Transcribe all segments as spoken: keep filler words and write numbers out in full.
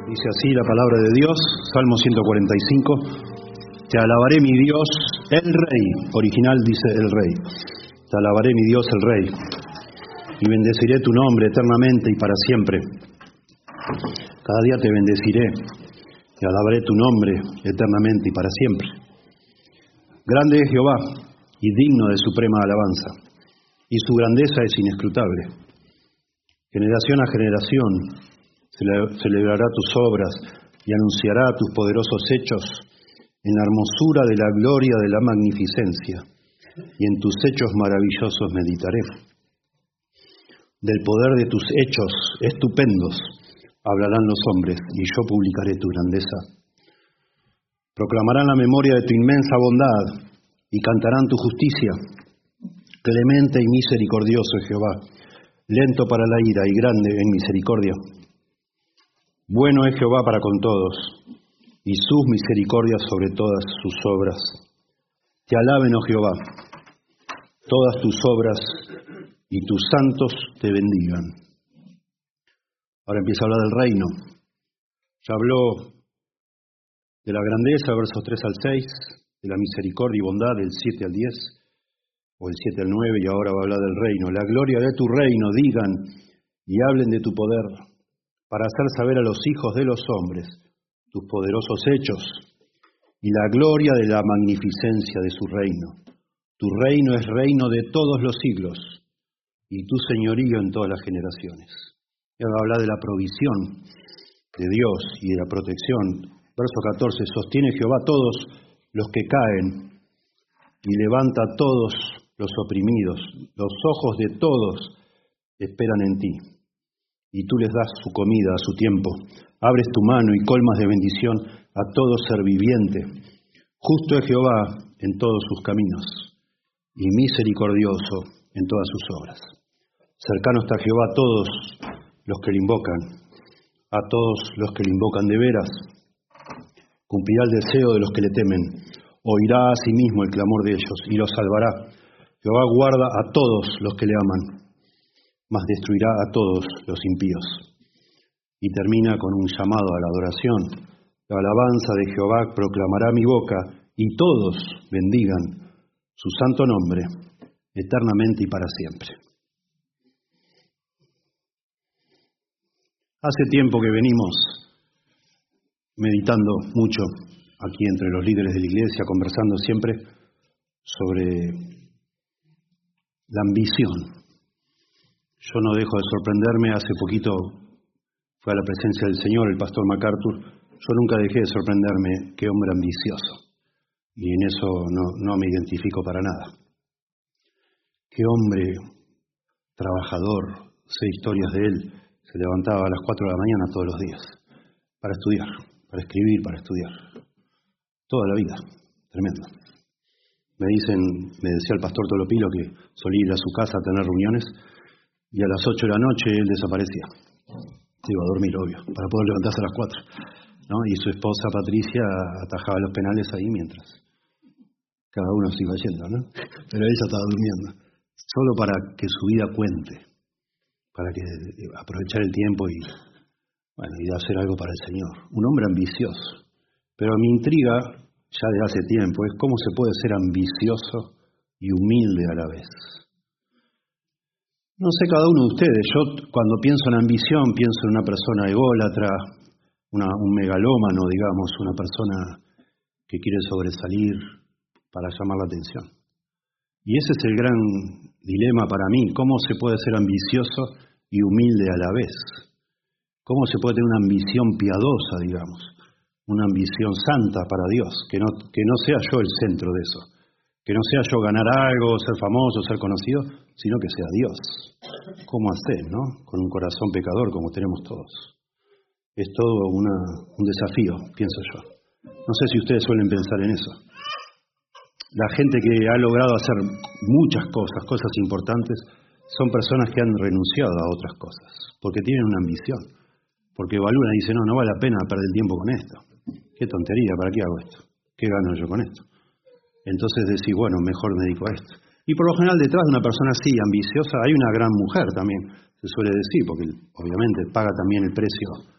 Dice así la palabra de Dios, Salmo ciento cuarenta y cinco. Te alabaré mi Dios, el Rey. Original dice el Rey. Te alabaré mi Dios, el Rey. Y bendeciré tu nombre eternamente y para siempre. Cada día te bendeciré. Te alabaré tu nombre eternamente y para siempre. Grande es Jehová y digno de suprema alabanza. Y su grandeza es inescrutable. Generación a generación celebrará tus obras y anunciará tus poderosos hechos en la hermosura de la gloria de la magnificencia, y en tus hechos maravillosos meditaré. Del poder de tus hechos estupendos hablarán los hombres, y yo publicaré tu grandeza. Proclamarán la memoria de tu inmensa bondad, y cantarán tu justicia. Clemente y misericordioso es Jehová, lento para la ira y grande en misericordia. Bueno es Jehová para con todos, y sus misericordias sobre todas sus obras. Te alaben, oh Jehová, todas tus obras, y tus santos te bendigan. Ahora empieza a hablar del reino. Ya habló de la grandeza, versos tres al seis, de la misericordia y bondad, del siete al diez, o el siete al nueve, y ahora va a hablar del reino. La gloria de tu reino, digan, y hablen de tu poder, para hacer saber a los hijos de los hombres tus poderosos hechos y la gloria de la magnificencia de su reino. Tu reino es reino de todos los siglos y tu señorío en todas las generaciones. Y ahora habla de la provisión de Dios y de la protección. Verso catorce, sostiene Jehová a todos los que caen y levanta a todos los oprimidos. Los ojos de todos esperan en ti, y tú les das su comida a su tiempo. Abres tu mano y colmas de bendición a todo ser viviente. Justo es Jehová en todos sus caminos, y misericordioso en todas sus obras. Cercano está Jehová a todos los que le invocan, a todos los que le invocan de veras. Cumplirá el deseo de los que le temen, oirá a sí mismo el clamor de ellos, y los salvará. Jehová guarda a todos los que le aman, mas destruirá a todos los impíos. Y termina con un llamado a la adoración. La alabanza de Jehová proclamará mi boca, y todos bendigan su santo nombre, eternamente y para siempre. Hace tiempo que venimos meditando mucho aquí entre los líderes de la iglesia, conversando siempre sobre la ambición. Yo no dejo de sorprenderme. Hace poquito fue a la presencia del Señor el pastor MacArthur. Yo nunca dejé de sorprenderme. Qué hombre ambicioso. Y en eso no, no me identifico para nada. Qué hombre trabajador. Sé historias de él. Se levantaba a las cuatro de la mañana todos los días para estudiar, para escribir, para estudiar. Toda la vida. Tremendo. Me dicen, me decía el pastor Tolopilo que solía ir a su casa a tener reuniones, y a las ocho de la noche él desaparecía. Se iba a dormir, obvio, para poder levantarse a las cuatro, ¿no? Y su esposa Patricia atajaba los penales ahí mientras cada uno se iba yendo, ¿no? Pero ella estaba durmiendo, solo para que su vida cuente, para que aprovechar el tiempo y, bueno, y hacer algo para el Señor. Un hombre ambicioso. Pero mi intriga, ya de hace tiempo, es cómo se puede ser ambicioso y humilde a la vez. No sé cada uno de ustedes, yo cuando pienso en ambición pienso en una persona ególatra, una, un megalómano, digamos, una persona que quiere sobresalir para llamar la atención. Y ese es el gran dilema para mí, ¿cómo se puede ser ambicioso y humilde a la vez? ¿Cómo se puede tener una ambición piadosa, digamos, una ambición santa para Dios, que no, que no sea yo el centro de eso? Que no sea yo ganar algo, ser famoso, ser conocido, sino que sea Dios. ¿Cómo hacer, no? Con un corazón pecador como tenemos todos. Es todo una, un desafío, pienso yo. No sé si ustedes suelen pensar en eso. La gente que ha logrado hacer muchas cosas, cosas importantes, son personas que han renunciado a otras cosas, porque tienen una ambición. Porque evalúan y dicen, no, no vale la pena perder el tiempo con esto. Qué tontería, ¿para qué hago esto? ¿Qué gano yo con esto? Entonces decís, bueno, mejor me dedico a esto. Y por lo general detrás de una persona así, ambiciosa, hay una gran mujer también, se suele decir, porque obviamente paga también el precio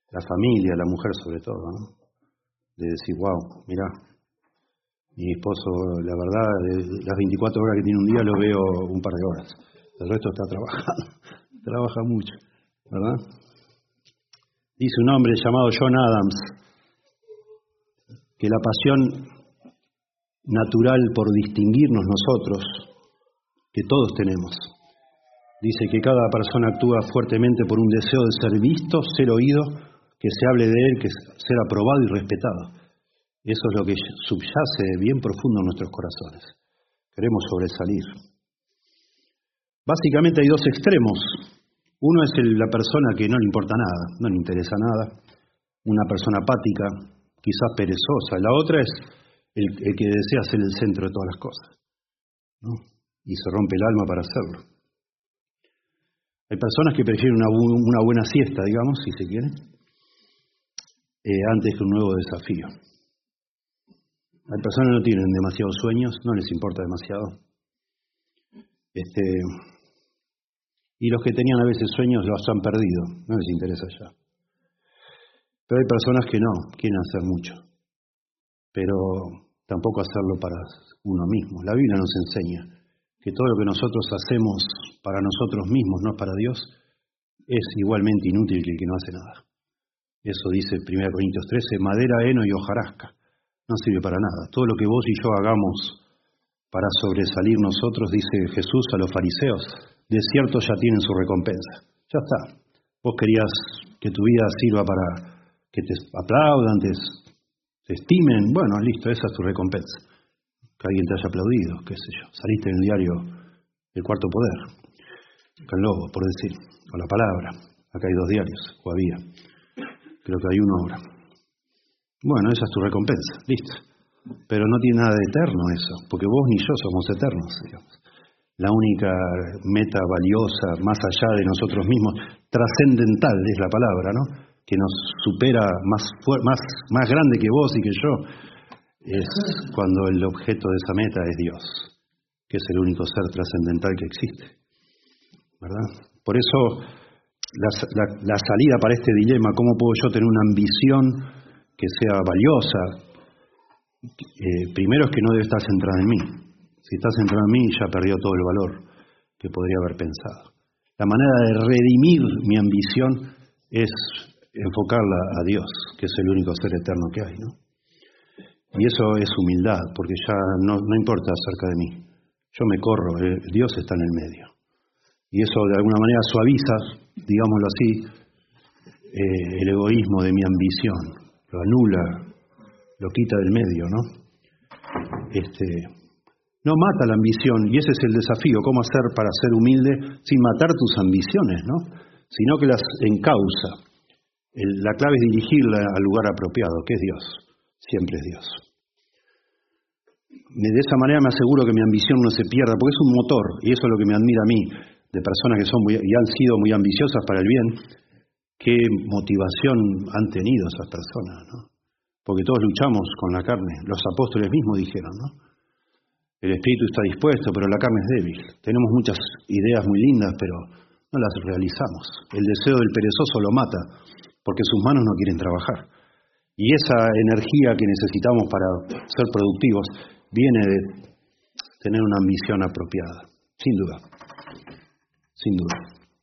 la familia, la mujer sobre todo, ¿no? De decir, wow, mirá, mi esposo, la verdad, de las veinticuatro horas que tiene un día lo veo un par de horas. El resto está trabajando, trabaja mucho, ¿verdad? Dice un hombre llamado John Adams que la pasión natural por distinguirnos nosotros, que todos tenemos, dice que cada persona actúa fuertemente por un deseo de ser visto, ser oído, que se hable de él, que ser aprobado y respetado. Eso es lo que subyace bien profundo en nuestros corazones. Queremos sobresalir. Básicamente hay dos extremos. Uno es el, la persona que no le importa nada, no le interesa nada, una persona apática, quizás perezosa. La otra es el, el que desea ser el centro de todas las cosas, ¿no? Y se rompe el alma para hacerlo. Hay personas que prefieren una, una buena siesta, digamos, si se quiere, eh, antes que un nuevo desafío. Hay personas que no tienen demasiados sueños, no les importa demasiado. Este, y los que tenían a veces sueños los han perdido, no les interesa ya. Pero hay personas que no, quieren hacer mucho, pero tampoco hacerlo para uno mismo. La Biblia nos enseña que todo lo que nosotros hacemos para nosotros mismos, no para Dios, es igualmente inútil que el que no hace nada. Eso dice primera Corintios trece, madera, heno y hojarasca. No sirve para nada. Todo lo que vos y yo hagamos para sobresalir nosotros, dice Jesús a los fariseos, de cierto ya tienen su recompensa. Ya está. Vos querías que tu vida sirva para que te aplaudan, te, te estimen. Bueno, listo, esa es tu recompensa. Que alguien te haya aplaudido, qué sé yo. Saliste en el diario El Cuarto Poder, con Lobo, por decir, con La Palabra. Acá hay dos diarios, o había. Creo que hay uno ahora. Bueno, esa es tu recompensa, listo. Pero no tiene nada de eterno eso, porque vos ni yo somos eternos, digamos. La única meta valiosa, más allá de nosotros mismos, trascendental es la palabra, ¿no? Que nos supera, más, más, más grande que vos y que yo, es cuando el objeto de esa meta es Dios, que es el único ser trascendental que existe, ¿verdad? Por eso, la, la, la salida para este dilema, ¿cómo puedo yo tener una ambición que sea valiosa? Eh, primero es que no debe estar centrada en mí. Si está centrada en mí, ya perdió todo el valor que podría haber pensado. La manera de redimir mi ambición es enfocarla a Dios, que es el único ser eterno que hay, ¿no? Y eso es humildad, porque ya no, no importa acerca de mí. Yo me corro, eh, Dios está en el medio. Y eso de alguna manera suaviza, digámoslo así, eh, el egoísmo de mi ambición. Lo anula, lo quita del medio, ¿no? Este, no mata la ambición, y ese es el desafío, cómo hacer para ser humilde sin matar tus ambiciones, ¿no? Sino que las encausa. El, la clave es dirigirla al lugar apropiado, que es Dios. Siempre es Dios. De esa manera me aseguro que mi ambición no se pierda, porque es un motor, y eso es lo que me admira a mí, de personas que son muy, y han sido muy ambiciosas para el bien. Qué motivación han tenido esas personas, ¿no? Porque todos luchamos con la carne. Los apóstoles mismos dijeron, ¿no? El espíritu está dispuesto, pero la carne es débil. Tenemos muchas ideas muy lindas, pero no las realizamos. El deseo del perezoso lo mata, porque sus manos no quieren trabajar. Y esa energía que necesitamos para ser productivos viene de tener una ambición apropiada, sin duda. Sin duda.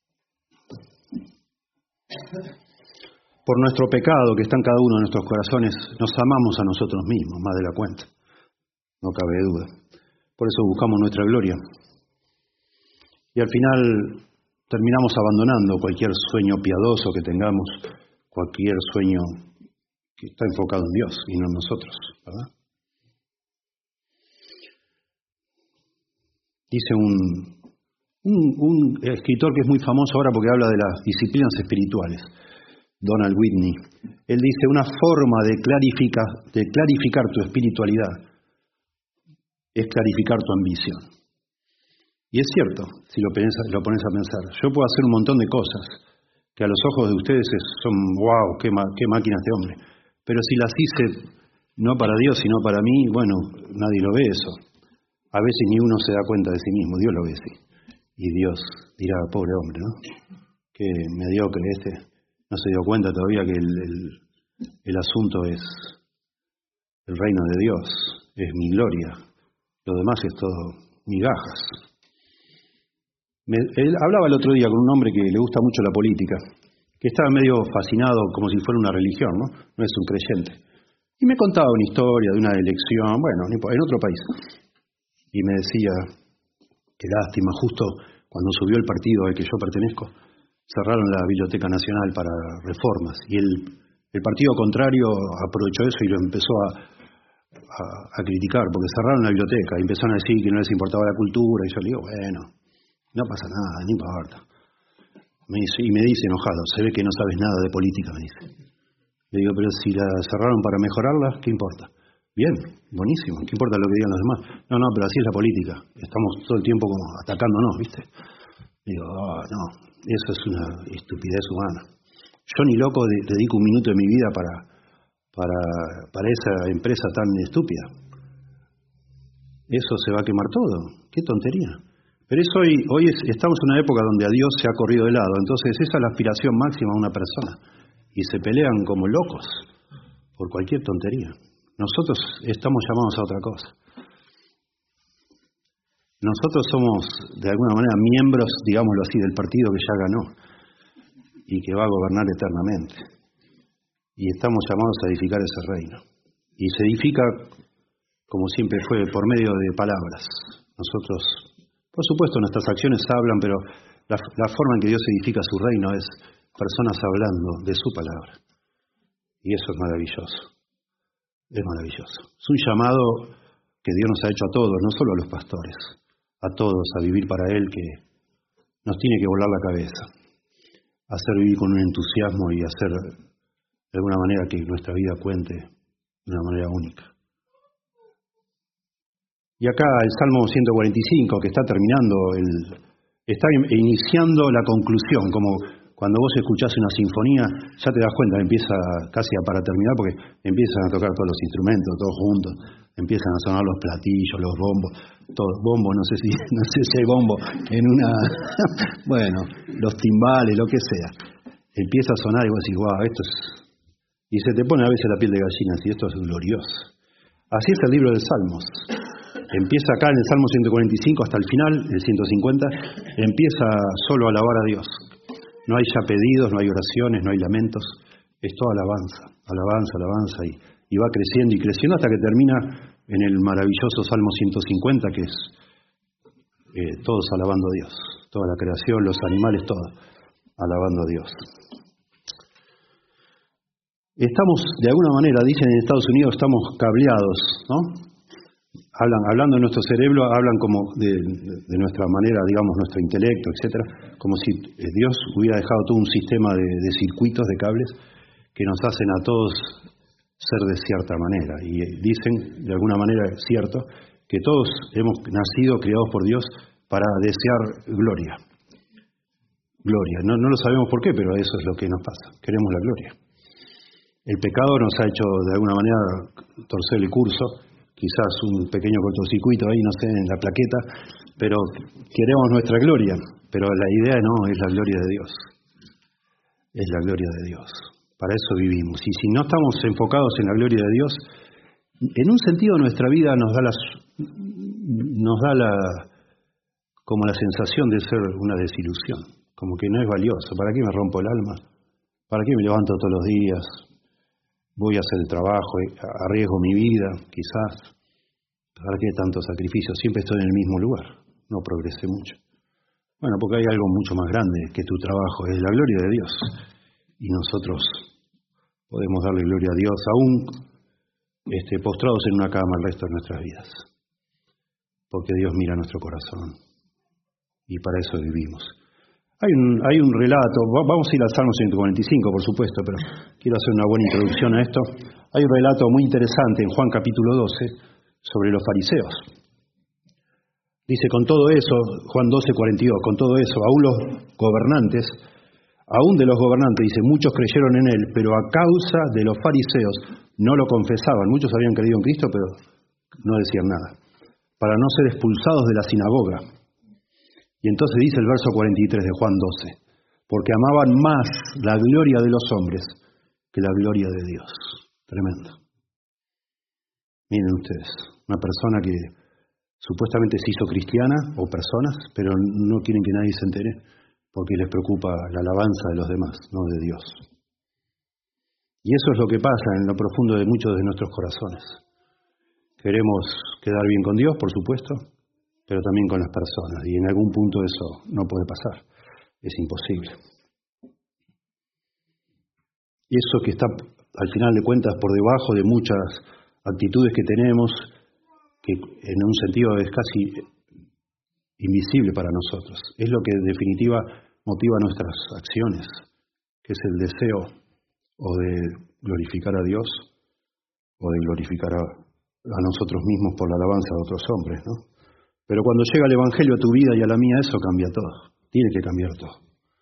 Por nuestro pecado que está en cada uno de nuestros corazones, nos amamos a nosotros mismos más de la cuenta. No cabe duda. Por eso buscamos nuestra gloria. Y al final terminamos abandonando cualquier sueño piadoso que tengamos, cualquier sueño que está enfocado en Dios y no en nosotros, ¿verdad? Dice un, un, un escritor que es muy famoso ahora porque habla de las disciplinas espirituales, Donald Whitney. Él dice, una forma de clarificar, de clarificar tu espiritualidad es clarificar tu ambición. Y es cierto, si lo, piensas, lo pones a pensar. Yo puedo hacer un montón de cosas que a los ojos de ustedes son, wow, qué, ma, qué máquina este hombre. Pero si las hice no para Dios, sino para mí, bueno, nadie lo ve eso. A veces ni uno se da cuenta de sí mismo, Dios lo ve, sí. Y Dios dirá, pobre hombre, ¿no? Qué mediocre este. No se dio cuenta todavía que el, el, el asunto es el reino de Dios, es mi gloria. Lo demás es todo migajas. Me, él hablaba el otro día con un hombre que le gusta mucho la política, que estaba medio fascinado como si fuera una religión, ¿no? No es un creyente. Y me contaba una historia de una elección, bueno, en otro país. Y me decía, qué lástima, justo cuando subió el partido al que yo pertenezco, cerraron la Biblioteca Nacional para reformas. Y el, el partido contrario aprovechó eso y lo empezó a, a, a criticar, porque cerraron la biblioteca y empezaron a decir que no les importaba la cultura. Y yo le digo, bueno, no pasa nada, no importa. Me dice, y me dice enojado, se ve que no sabes nada de política, me dice. Le digo, pero si la cerraron para mejorarla, ¿qué importa? Bien, buenísimo, ¿qué importa lo que digan los demás? No, no, pero así es la política. Estamos todo el tiempo como atacándonos, ¿viste? Digo, oh, no, eso es una estupidez humana. Yo ni loco de, dedico un minuto de mi vida para, para, para esa empresa tan estúpida. Eso se va a quemar todo. Qué tontería. Pero eso hoy, hoy es, estamos en una época donde a Dios se ha corrido de lado. Entonces esa es la aspiración máxima de una persona. Y se pelean como locos por cualquier tontería. Nosotros estamos llamados a otra cosa. Nosotros somos, de alguna manera, miembros, digámoslo así, del partido que ya ganó y que va a gobernar eternamente. Y estamos llamados a edificar ese reino. Y se edifica, como siempre fue, por medio de palabras. Nosotros, por supuesto, nuestras acciones hablan, pero la, la forma en que Dios edifica su reino es personas hablando de su palabra. Y eso es maravilloso. Es maravilloso. Es un llamado que Dios nos ha hecho a todos, no solo a los pastores, a todos a vivir para Él, que nos tiene que volar la cabeza, hacer vivir con un entusiasmo y hacer de alguna manera que nuestra vida cuente de una manera única. Y acá el Salmo ciento cuarenta y cinco, que está terminando, el, está iniciando la conclusión, como cuando vos escuchás una sinfonía, ya te das cuenta, empieza casi a para terminar, porque empiezan a tocar todos los instrumentos, todos juntos, empiezan a sonar los platillos, los bombos, todo, bombo, no sé si, no sé si hay bombo, en una, bueno, los timbales, lo que sea. Empieza a sonar y vos decís, wow, esto es, y se te pone a veces la piel de gallina, y esto es glorioso. Así es el libro de Salmos. Empieza acá en el Salmo ciento cuarenta y cinco hasta el final, el ciento cincuenta, empieza solo a alabar a Dios. No hay ya pedidos, no hay oraciones, no hay lamentos, es toda alabanza, alabanza, alabanza, y, y va creciendo y creciendo hasta que termina en el maravilloso Salmo ciento cincuenta, que es eh, todos alabando a Dios, toda la creación, los animales, todo, alabando a Dios. Estamos, de alguna manera, dicen en Estados Unidos, estamos cableados, ¿no? Hablan, hablando de nuestro cerebro, hablan como de, de, de nuestra manera, digamos, nuestro intelecto, etcétera, como si Dios hubiera dejado todo un sistema de, de circuitos, de cables, que nos hacen a todos ser de cierta manera. Y dicen, de alguna manera, es cierto, que todos hemos nacido, creados por Dios, para desear gloria. Gloria. No, no lo sabemos por qué, pero eso es lo que nos pasa. Queremos la gloria. El pecado nos ha hecho, de alguna manera, torcer el curso. Quizás un pequeño cortocircuito ahí, no sé, en la plaqueta, pero queremos nuestra gloria. Pero la idea no, es la gloria de Dios. Es la gloria de Dios. Para eso vivimos. Y si no estamos enfocados en la gloria de Dios, en un sentido nuestra vida nos da, las, nos da la, como la sensación de ser una desilusión. Como que no es valioso. ¿Para qué me rompo el alma? ¿Para qué me levanto todos los días? Voy a hacer el trabajo, arriesgo mi vida, quizás. ¿Para qué tanto sacrificio? Siempre estoy en el mismo lugar, no progresé mucho. Bueno, porque hay algo mucho más grande que tu trabajo, es la gloria de Dios. Y nosotros podemos darle gloria a Dios, aún este, postrados en una cama el resto de nuestras vidas. Porque Dios mira nuestro corazón. Y para eso vivimos. Hay un, hay un relato, vamos a ir al Salmo ciento cuarenta y cinco, por supuesto, pero quiero hacer una buena introducción a esto. Hay un relato muy interesante en Juan capítulo doce sobre los fariseos. Dice, con todo eso, Juan doce, cuarenta y dos, con todo eso, aún los gobernantes, aún de los gobernantes, dice, muchos creyeron en él, pero a causa de los fariseos no lo confesaban. Muchos habían creído en Cristo, pero no decían nada, para no ser expulsados de la sinagoga. Y entonces dice el verso cuarenta y tres de Juan doce, porque amaban más la gloria de los hombres que la gloria de Dios. Tremendo. Miren ustedes, una persona que supuestamente se hizo cristiana, o personas, pero no quieren que nadie se entere, porque les preocupa la alabanza de los demás, no de Dios. Y eso es lo que pasa en lo profundo de muchos de nuestros corazones. Queremos quedar bien con Dios, por supuesto, pero también con las personas, y en algún punto eso no puede pasar, es imposible. Y eso que está, al final de cuentas, por debajo de muchas actitudes que tenemos, que en un sentido es casi invisible para nosotros, es lo que en definitiva motiva nuestras acciones, que es el deseo o de glorificar a Dios o de glorificar a, a nosotros mismos por la alabanza de otros hombres, ¿no? Pero cuando llega el Evangelio a tu vida y a la mía, eso cambia todo. Tiene que cambiar todo.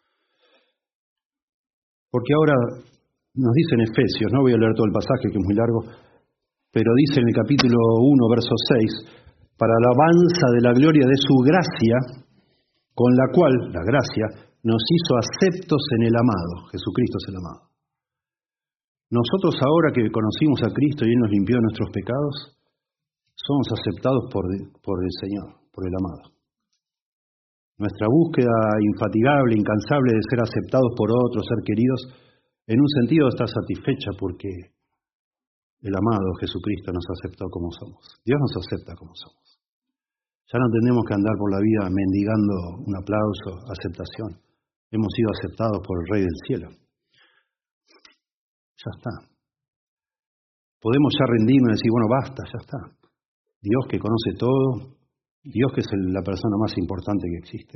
Porque ahora nos dice en Efesios, no voy a leer todo el pasaje que es muy largo, pero dice en el capítulo uno, verso seis, para alabanza de la gloria de su gracia, con la cual, la gracia, nos hizo aceptos en el amado. Jesucristo es el amado. Nosotros ahora que conocimos a Cristo y Él nos limpió de nuestros pecados, somos aceptados por, por el Señor, por el amado. Nuestra búsqueda infatigable, incansable de ser aceptados por otros, ser queridos, en un sentido está satisfecha porque el amado Jesucristo nos aceptó como somos. Dios nos acepta como somos. Ya no tenemos que andar por la vida mendigando un aplauso, aceptación. Hemos sido aceptados por el Rey del Cielo. Ya está. Podemos ya rendirnos y decir, bueno, basta, ya está. Dios que conoce todo, Dios que es el, la persona más importante que existe.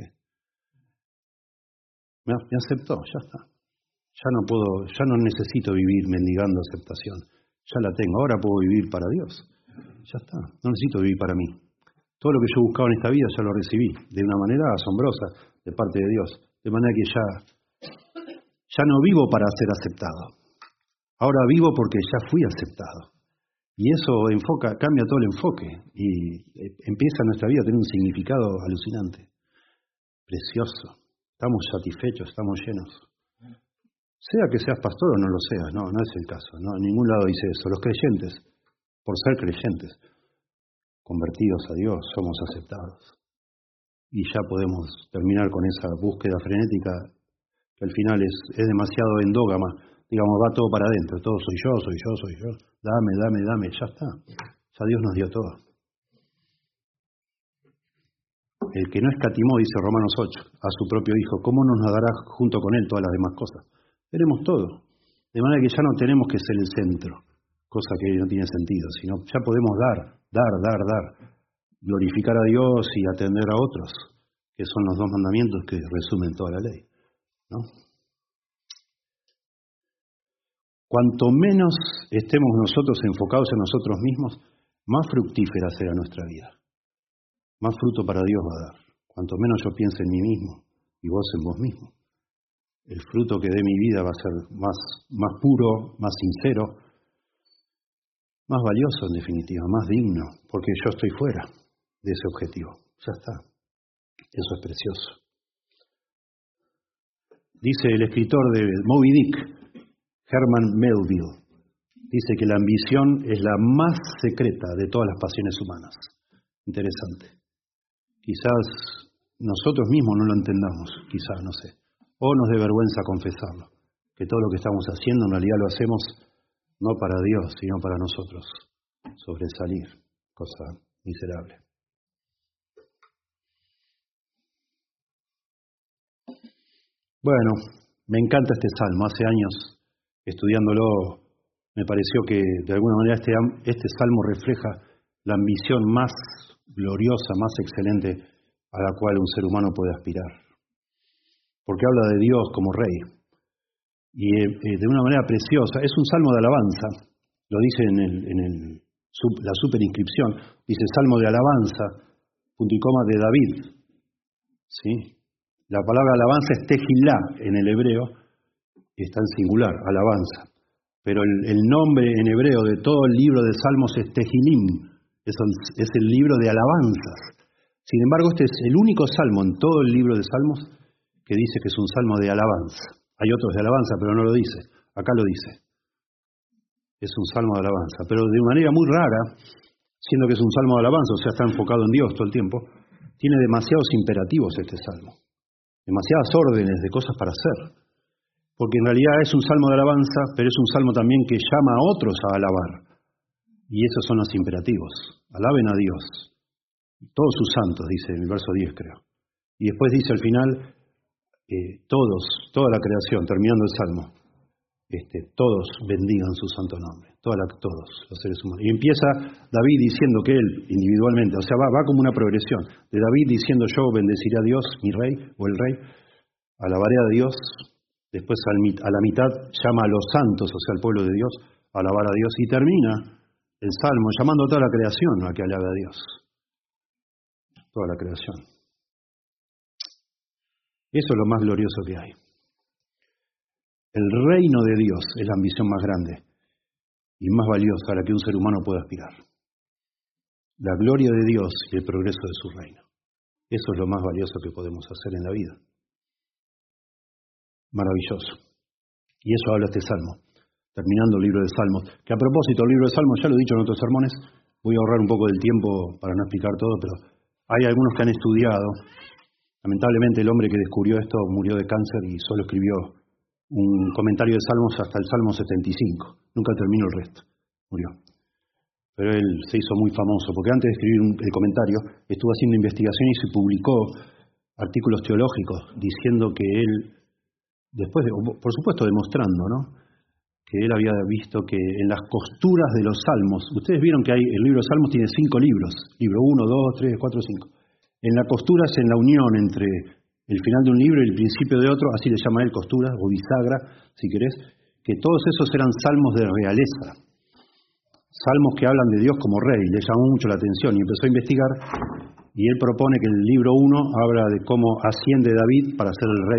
Me, me aceptó, ya está. Ya no puedo, ya no necesito vivir mendigando aceptación. Ya la tengo, ahora puedo vivir para Dios. Ya está, no necesito vivir para mí. Todo lo que yo buscaba en esta vida ya lo recibí, de una manera asombrosa, de parte de Dios. De manera que ya, ya no vivo para ser aceptado. Ahora vivo porque ya fui aceptado. Y eso enfoca, cambia todo el enfoque y empieza nuestra vida a tener un significado alucinante, precioso. Estamos satisfechos, estamos llenos. Sea que seas pastor o no lo seas, no, no es el caso. No, en ningún lado dice eso. Los creyentes, por ser creyentes, convertidos a Dios, somos aceptados. Y ya podemos terminar con esa búsqueda frenética que al final es, es demasiado endógama. Digamos, va todo para adentro, todo soy yo, soy yo, soy yo. Dame, dame, dame, ya está. Ya Dios nos dio todo. El que no escatimó, dice Romanos ocho, a su propio Hijo, ¿cómo no nos dará junto con Él todas las demás cosas? Tenemos todo. De manera que ya no tenemos que ser el centro, cosa que no tiene sentido, sino ya podemos dar, dar, dar, dar. Glorificar a Dios y atender a otros, que son los dos mandamientos que resumen toda la ley, ¿no? Cuanto menos estemos nosotros enfocados en nosotros mismos, más fructífera será nuestra vida. Más fruto para Dios va a dar. Cuanto menos yo piense en mí mismo y vos en vos mismo. El fruto que dé mi vida va a ser más, más puro, más sincero, más valioso en definitiva, más digno, porque yo estoy fuera de ese objetivo. Ya está. Eso es precioso. Dice el escritor de Moby Dick, Herman Melville, dice que la ambición es la más secreta de todas las pasiones humanas. Interesante. Quizás nosotros mismos no lo entendamos, quizás, no sé. O nos dé vergüenza confesarlo, que todo lo que estamos haciendo en realidad lo hacemos no para Dios, sino para nosotros. Sobresalir, cosa miserable. Bueno, me encanta este salmo. Hace años estudiándolo, me pareció que de alguna manera este, este salmo refleja la ambición más gloriosa, más excelente a la cual un ser humano puede aspirar. Porque habla de Dios como Rey. Y eh, de una manera preciosa. Es un salmo de alabanza. Lo dice en, el, en el, sub, la superinscripción. Dice salmo de alabanza, punto y coma, de David. ¿Sí? La palabra alabanza es tejilá en el hebreo. Está en singular, alabanza. Pero el, el nombre en hebreo de todo el libro de Salmos es Tehilim, es el, es el libro de alabanzas. Sin embargo, este es el único salmo en todo el libro de Salmos que dice que es un salmo de alabanza. Hay otros de alabanza, pero no lo dice. Acá lo dice. Es un salmo de alabanza, pero de manera muy rara, siendo que es un salmo de alabanza, o sea, está enfocado en Dios todo el tiempo, tiene demasiados imperativos este salmo, demasiadas órdenes de cosas para hacer, porque en realidad es un salmo de alabanza, pero es un salmo también que llama a otros a alabar, y esos son los imperativos. Alaben a Dios, todos sus santos, dice en el verso diez, creo. Y después dice al final, eh, todos, toda la creación, terminando el salmo, Este, todos bendigan su santo nombre, toda la, todos los seres humanos. Y empieza David diciendo que él, individualmente, o sea, va, va como una progresión, de David diciendo yo bendeciré a Dios, mi rey, o el rey, alabaré a Dios, después al, a la mitad llama a los santos, o sea, al pueblo de Dios, a alabar a Dios, y termina el salmo llamando a toda la creación a que alabe a Dios, toda la creación. Eso es lo más glorioso que hay. El reino de Dios es la ambición más grande y más valiosa a la que un ser humano puede aspirar. La gloria de Dios y el progreso de su reino. Eso es lo más valioso que podemos hacer en la vida. Maravilloso. Y eso habla este salmo, terminando el libro de Salmos. Que a propósito, el libro de Salmos, ya lo he dicho en otros sermones, voy a ahorrar un poco del tiempo para no explicar todo, pero hay algunos que han estudiado. Lamentablemente el hombre que descubrió esto murió de cáncer y solo escribió un comentario de Salmos hasta el Salmo setenta y cinco. Nunca terminó el resto. Murió. Pero él se hizo muy famoso, porque antes de escribir un, el comentario, estuvo haciendo investigaciones y publicó artículos teológicos diciendo que él, después de, por supuesto demostrando, ¿no?, que él había visto que en las costuras de los Salmos, ustedes vieron que hay, el libro de Salmos tiene cinco libros, libro uno, dos, tres, cuatro, cinco. En la costura es en la unión entre el final de un libro y el principio de otro, así le llama él costura o bisagra, si querés, que todos esos eran salmos de realeza, salmos que hablan de Dios como rey. Le llamó mucho la atención y empezó a investigar, y él propone que el libro uno habla de cómo asciende David para ser el rey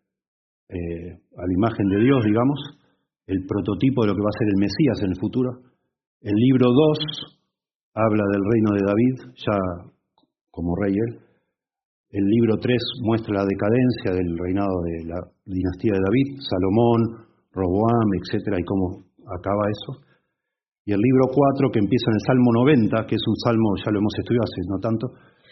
eh, a la imagen de Dios, digamos, el prototipo de lo que va a ser el Mesías en el futuro. El libro dos habla del reino de David, ya como rey él. El libro tres muestra la decadencia del reinado de la dinastía de David, Salomón, Roboam, etcétera, y cómo acaba eso. Y el libro cuatro, que empieza en el Salmo noventa, que es un salmo, ya lo hemos estudiado hace no tanto,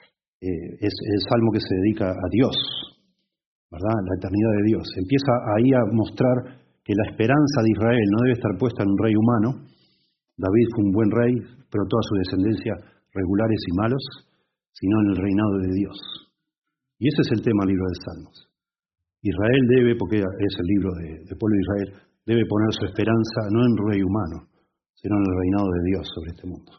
eh, es el salmo que se dedica a Dios, ¿verdad? La eternidad de Dios. Empieza ahí a mostrar que la esperanza de Israel no debe estar puesta en un rey humano. David fue un buen rey, pero toda su descendencia regulares y malos, sino en el reinado de Dios. Y ese es el tema del libro de Salmos. Israel debe, porque es el libro de, del pueblo de Israel, debe poner su esperanza no en un rey humano, sino en el reinado de Dios sobre este mundo.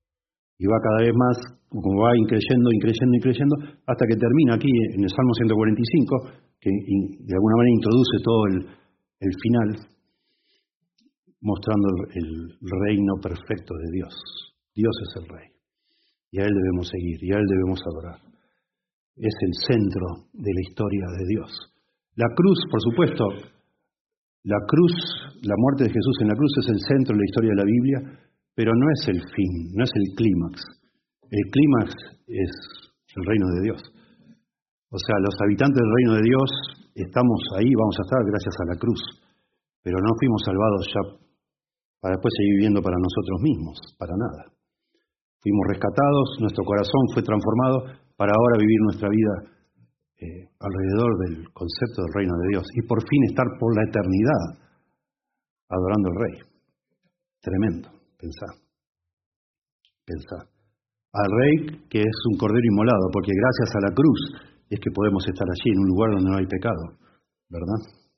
Y va cada vez más, como va increyendo, increyendo, increyendo, hasta que termina aquí en el Salmo ciento cuarenta y cinco, que de alguna manera introduce todo el, el final, mostrando el, el reino perfecto de Dios. Dios es el rey. Y a Él debemos seguir, y a Él debemos adorar. Es el centro de la historia de Dios. La cruz, por supuesto, la cruz, la muerte de Jesús en la cruz es el centro de la historia de la Biblia, pero no es el fin, no es el clímax. El clímax es el reino de Dios. O sea, los habitantes del reino de Dios estamos ahí, vamos a estar gracias a la cruz, pero no fuimos salvados ya para después seguir viviendo para nosotros mismos, para nada. Fuimos rescatados, nuestro corazón fue transformado para ahora vivir nuestra vida eh, alrededor del concepto del reino de Dios y por fin estar por la eternidad adorando al Rey. Tremendo, pensá, pensá. Al Rey que es un cordero inmolado, porque gracias a la cruz es que podemos estar allí en un lugar donde no hay pecado, ¿verdad?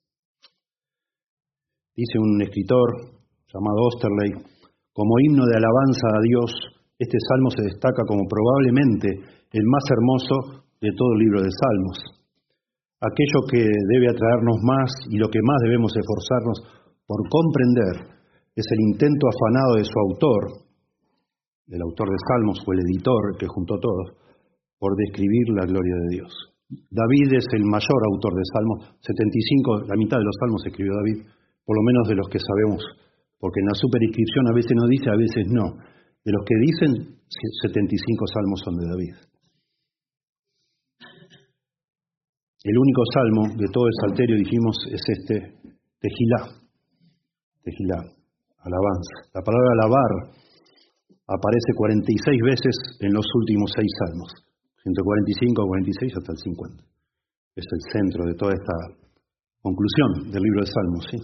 Dice un escritor llamado Osterley, como himno de alabanza a Dios, este salmo se destaca como probablemente el más hermoso de todo el libro de Salmos. Aquello que debe atraernos más y lo que más debemos esforzarnos por comprender es el intento afanado de su autor, el autor de Salmos o el editor que juntó todo, por describir la gloria de Dios. David es el mayor autor de Salmos, setenta y cinco, la mitad de los Salmos escribió David, por lo menos de los que sabemos, porque en la superinscripción a veces no dice, a veces no. De los que dicen, setenta y cinco salmos son de David. El único salmo de todo el Salterio, dijimos, es este, Tejilá. Tejilá, alabanza. La palabra alabar aparece cuarenta y seis veces en los últimos seis salmos. ciento cuarenta y cinco, cuarenta y seis hasta el cincuenta. Es el centro de toda esta conclusión del libro de Salmos, ¿sí?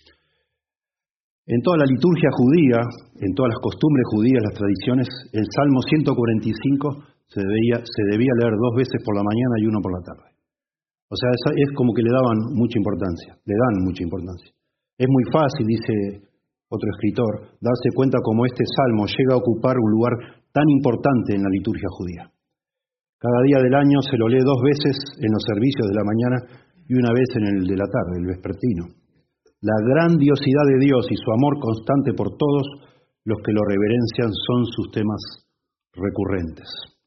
En toda la liturgia judía, en todas las costumbres judías, las tradiciones, el Salmo ciento cuarenta y cinco se debía, se debía leer dos veces por la mañana y uno por la tarde. O sea, es, es como que le daban mucha importancia, le dan mucha importancia. Es muy fácil, dice otro escritor, darse cuenta cómo este salmo llega a ocupar un lugar tan importante en la liturgia judía. Cada día del año se lo lee dos veces en los servicios de la mañana y una vez en el de la tarde, el vespertino. La grandiosidad de Dios y su amor constante por todos los que lo reverencian son sus temas recurrentes.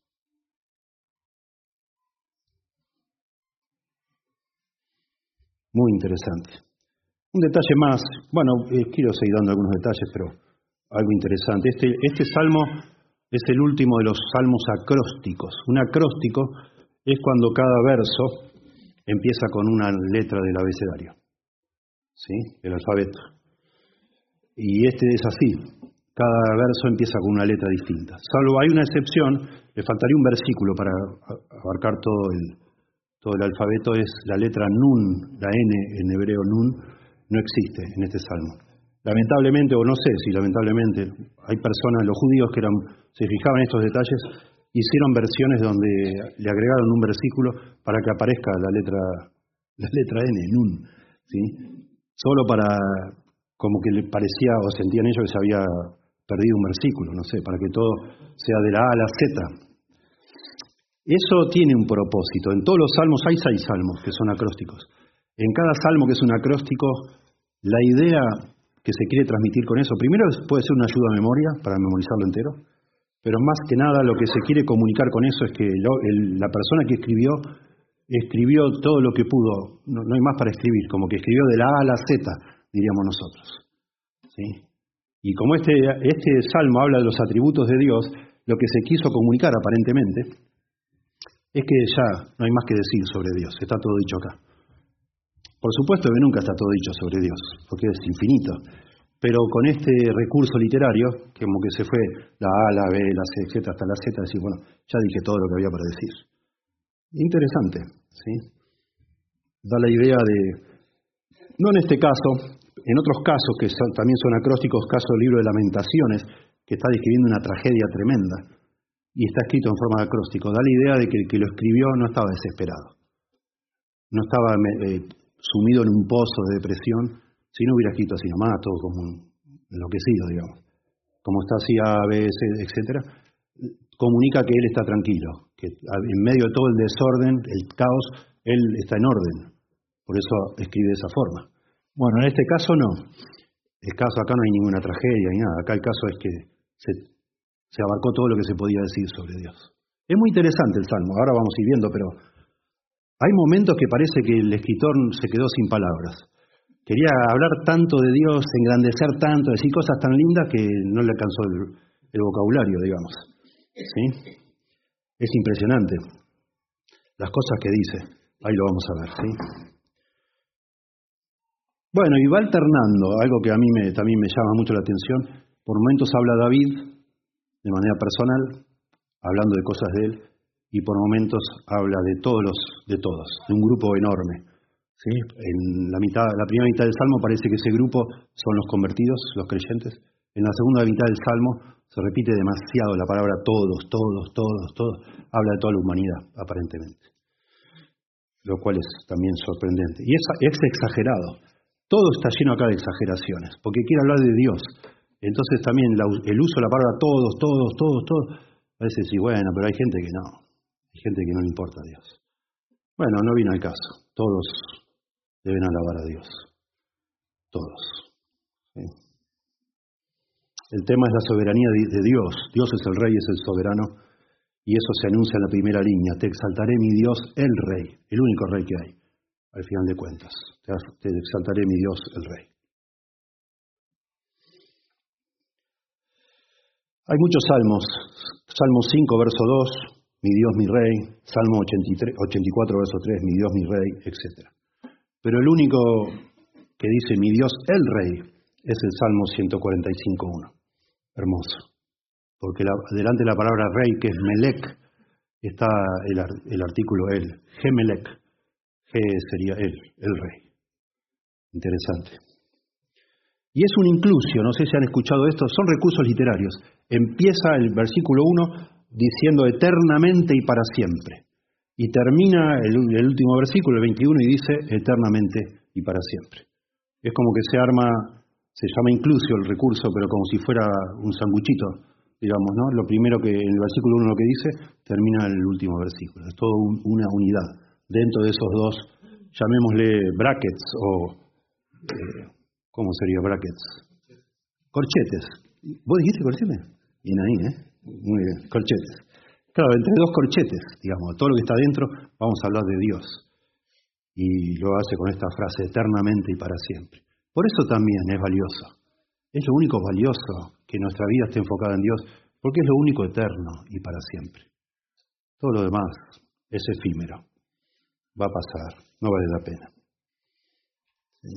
Muy interesante. Un detalle más, bueno, eh, quiero seguir dando algunos detalles, pero algo interesante. Este, este salmo es el último de los salmos acrósticos. Un acróstico es cuando cada verso empieza con una letra del abecedario, ¿sí? El alfabeto. Y este es así, cada verso empieza con una letra distinta. Salvo hay una excepción, le faltaría un versículo para abarcar todo el, todo el alfabeto, es la letra nun, la N en hebreo nun, no existe en este salmo. Lamentablemente, o no sé si lamentablemente, hay personas, los judíos que eran, se fijaban en estos detalles, hicieron versiones donde le agregaron un versículo para que aparezca la letra, la letra N, nun, ¿sí? Solo para, como que le parecía o sentían ellos que se había perdido un versículo, no sé, para que todo sea de la A a la Z. Eso tiene un propósito. En todos los salmos hay seis salmos que son acrósticos. En cada salmo que es un acróstico, la idea que se quiere transmitir con eso, primero puede ser una ayuda a memoria para memorizarlo entero, pero más que nada lo que se quiere comunicar con eso es que lo, el, la persona que escribió, escribió todo lo que pudo, no, no hay más para escribir, como que escribió de la A a la Z, diríamos nosotros, ¿sí? Y como este, este salmo habla de los atributos de Dios, lo que se quiso comunicar aparentemente es que ya no hay más que decir sobre Dios, está todo dicho acá. Por supuesto que nunca está todo dicho sobre Dios, porque es infinito. Pero con este recurso literario, que como que se fue la A, la B, la C, etcétera, hasta la Z, decir, bueno, ya dije todo lo que había para decir. Interesante, ¿sí? Da la idea de, no en este caso, en otros casos que son, también son acrósticos, caso del libro de Lamentaciones, que está describiendo una tragedia tremenda, y está escrito en forma de acróstico, da la idea de que el que lo escribió no estaba desesperado. No estaba eh, sumido en un pozo de depresión, si no hubiera escrito así nomás, todo como enloquecido, digamos. Como está así A, B, C, etcétera, comunica que él está tranquilo, que en medio de todo el desorden, el caos, él está en orden. Por eso escribe de esa forma. Bueno, en este caso no. El caso acá no hay ninguna tragedia ni nada. Acá el caso es que se, se abarcó todo lo que se podía decir sobre Dios. Es muy interesante el Salmo, ahora vamos a ir viendo, pero hay momentos que parece que el escritor se quedó sin palabras. Quería hablar tanto de Dios, engrandecer tanto, decir cosas tan lindas que no le alcanzó el, el vocabulario, digamos. ¿Sí? Es impresionante las cosas que dice. Ahí lo vamos a ver, ¿sí? Bueno, y va alternando, algo que a mí me, también me llama mucho la atención. Por momentos habla David, de manera personal, hablando de cosas de él, y por momentos habla de todos los, de todos, de un grupo enorme. ¿Sí? En la mitad, la primera mitad del Salmo parece que ese grupo son los convertidos, los creyentes. En la segunda mitad del Salmo se repite demasiado la palabra todos, todos, todos, todos. Habla de toda la humanidad, aparentemente. Lo cual es también sorprendente. Y es, es exagerado. Todo está lleno acá de exageraciones, porque quiere hablar de Dios. Entonces también la, el uso de la palabra todos, todos, todos, todos, parece decir, bueno, pero hay gente que no. Hay gente que no le importa a Dios. Bueno, no vino al caso. Todos deben alabar a Dios. Todos. ¿Sí? El tema es la soberanía de Dios. Dios es el Rey, es el soberano. Y eso se anuncia en la primera línea. Te exaltaré, mi Dios, el Rey. El único Rey que hay, al final de cuentas. Te exaltaré, mi Dios, el Rey. Hay muchos salmos. Salmo cinco, verso dos. mi Dios, mi Rey, Salmo ochenta y tres, ochenta y cuatro, verso tres, mi Dios, mi Rey, etcétera. Pero el único que dice mi Dios, el Rey, es el Salmo ciento cuarenta y cinco, uno. Hermoso. Porque la, delante de la palabra Rey, que es Melec, está el, el artículo él, Gemelec. G sería él, el Rey. Interesante. Y es un inclusio, no sé si han escuchado esto, son recursos literarios. Empieza el versículo uno diciendo eternamente y para siempre. Y termina el, el último versículo, el veintiuno, y dice eternamente y para siempre. Es como que se arma, se llama inclusio el recurso, pero como si fuera un sanguchito, digamos, ¿no? Lo primero que en el versículo uno lo que dice, termina el último versículo. Es todo un, una unidad. Dentro de esos dos, llamémosle brackets o... Eh, ¿Cómo sería brackets? Corchetes. ¿Vos dijiste corchetes? Bien ahí, ¿eh? Muy bien, corchetes. Claro, entre dos corchetes, digamos, todo lo que está dentro, vamos a hablar de Dios. Y lo hace con esta frase, eternamente y para siempre. Por eso también es valioso. Es lo único valioso que nuestra vida esté enfocada en Dios, porque es lo único eterno y para siempre. Todo lo demás es efímero. Va a pasar, no vale la pena. Sí.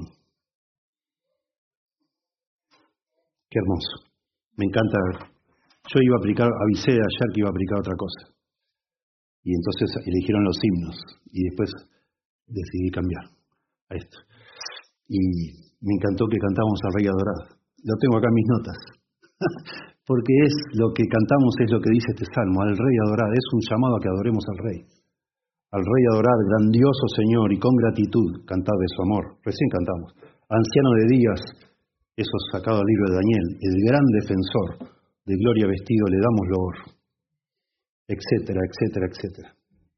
Qué hermoso. Me encanta. Yo iba a aplicar, avisé ayer que iba a aplicar otra cosa. Y entonces eligieron los himnos. Y después decidí cambiar a esto. Y me encantó que cantamos al Rey Adorado. Lo tengo acá en mis notas. Porque es lo que cantamos, es lo que dice este salmo, al Rey Adorado. Es un llamado a que adoremos al Rey. Al Rey Adorado, grandioso Señor, y con gratitud cantar de su amor. Recién cantamos. Anciano de días, eso sacado del libro de Daniel, el gran defensor, de gloria vestido, le damos loor, etcétera, etcétera, etcétera.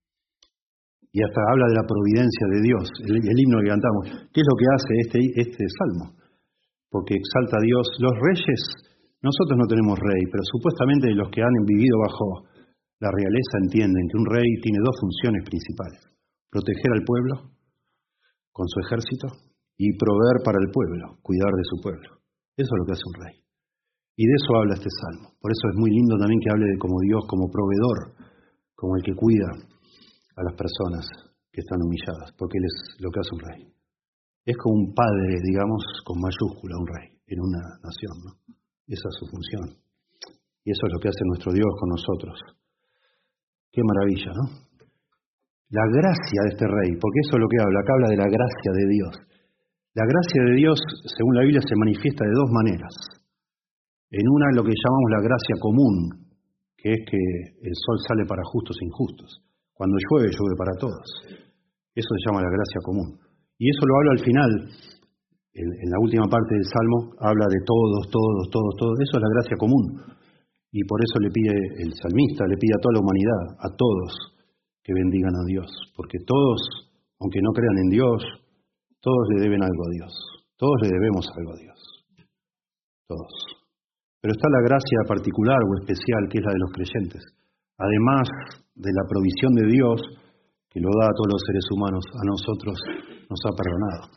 Y hasta habla de la providencia de Dios, el, el himno que cantamos. ¿Qué es lo que hace este, este salmo? Porque exalta a Dios. Los reyes, nosotros no tenemos rey, pero supuestamente los que han vivido bajo la realeza entienden que un rey tiene dos funciones principales: proteger al pueblo con su ejército y proveer para el pueblo, cuidar de su pueblo. Eso es lo que hace un rey. Y de eso habla este salmo. Por eso es muy lindo también que hable de como Dios, como proveedor, como el que cuida a las personas que están humilladas, porque Él es lo que hace un rey. Es como un padre, digamos, con mayúscula, un rey, en una nación, ¿no? Esa es su función. Y eso es lo que hace nuestro Dios con nosotros. Qué maravilla, ¿no? La gracia de este rey, porque eso es lo que habla, acá habla de la gracia de Dios. La gracia de Dios, según la Biblia, se manifiesta de dos maneras. En una, lo que llamamos la gracia común, que es que el sol sale para justos e injustos. Cuando llueve, llueve para todos. Eso se llama la gracia común. Y eso lo habla al final, en, en la última parte del Salmo, habla de todos, todos, todos, todos. Eso es la gracia común. Y por eso le pide el salmista, le pide a toda la humanidad, a todos, que bendigan a Dios. Porque todos, aunque no crean en Dios, todos le deben algo a Dios. Todos le debemos algo a Dios. Todos. Pero está la gracia particular o especial, que es la de los creyentes. Además de la provisión de Dios, que lo da a todos los seres humanos, a nosotros nos ha perdonado.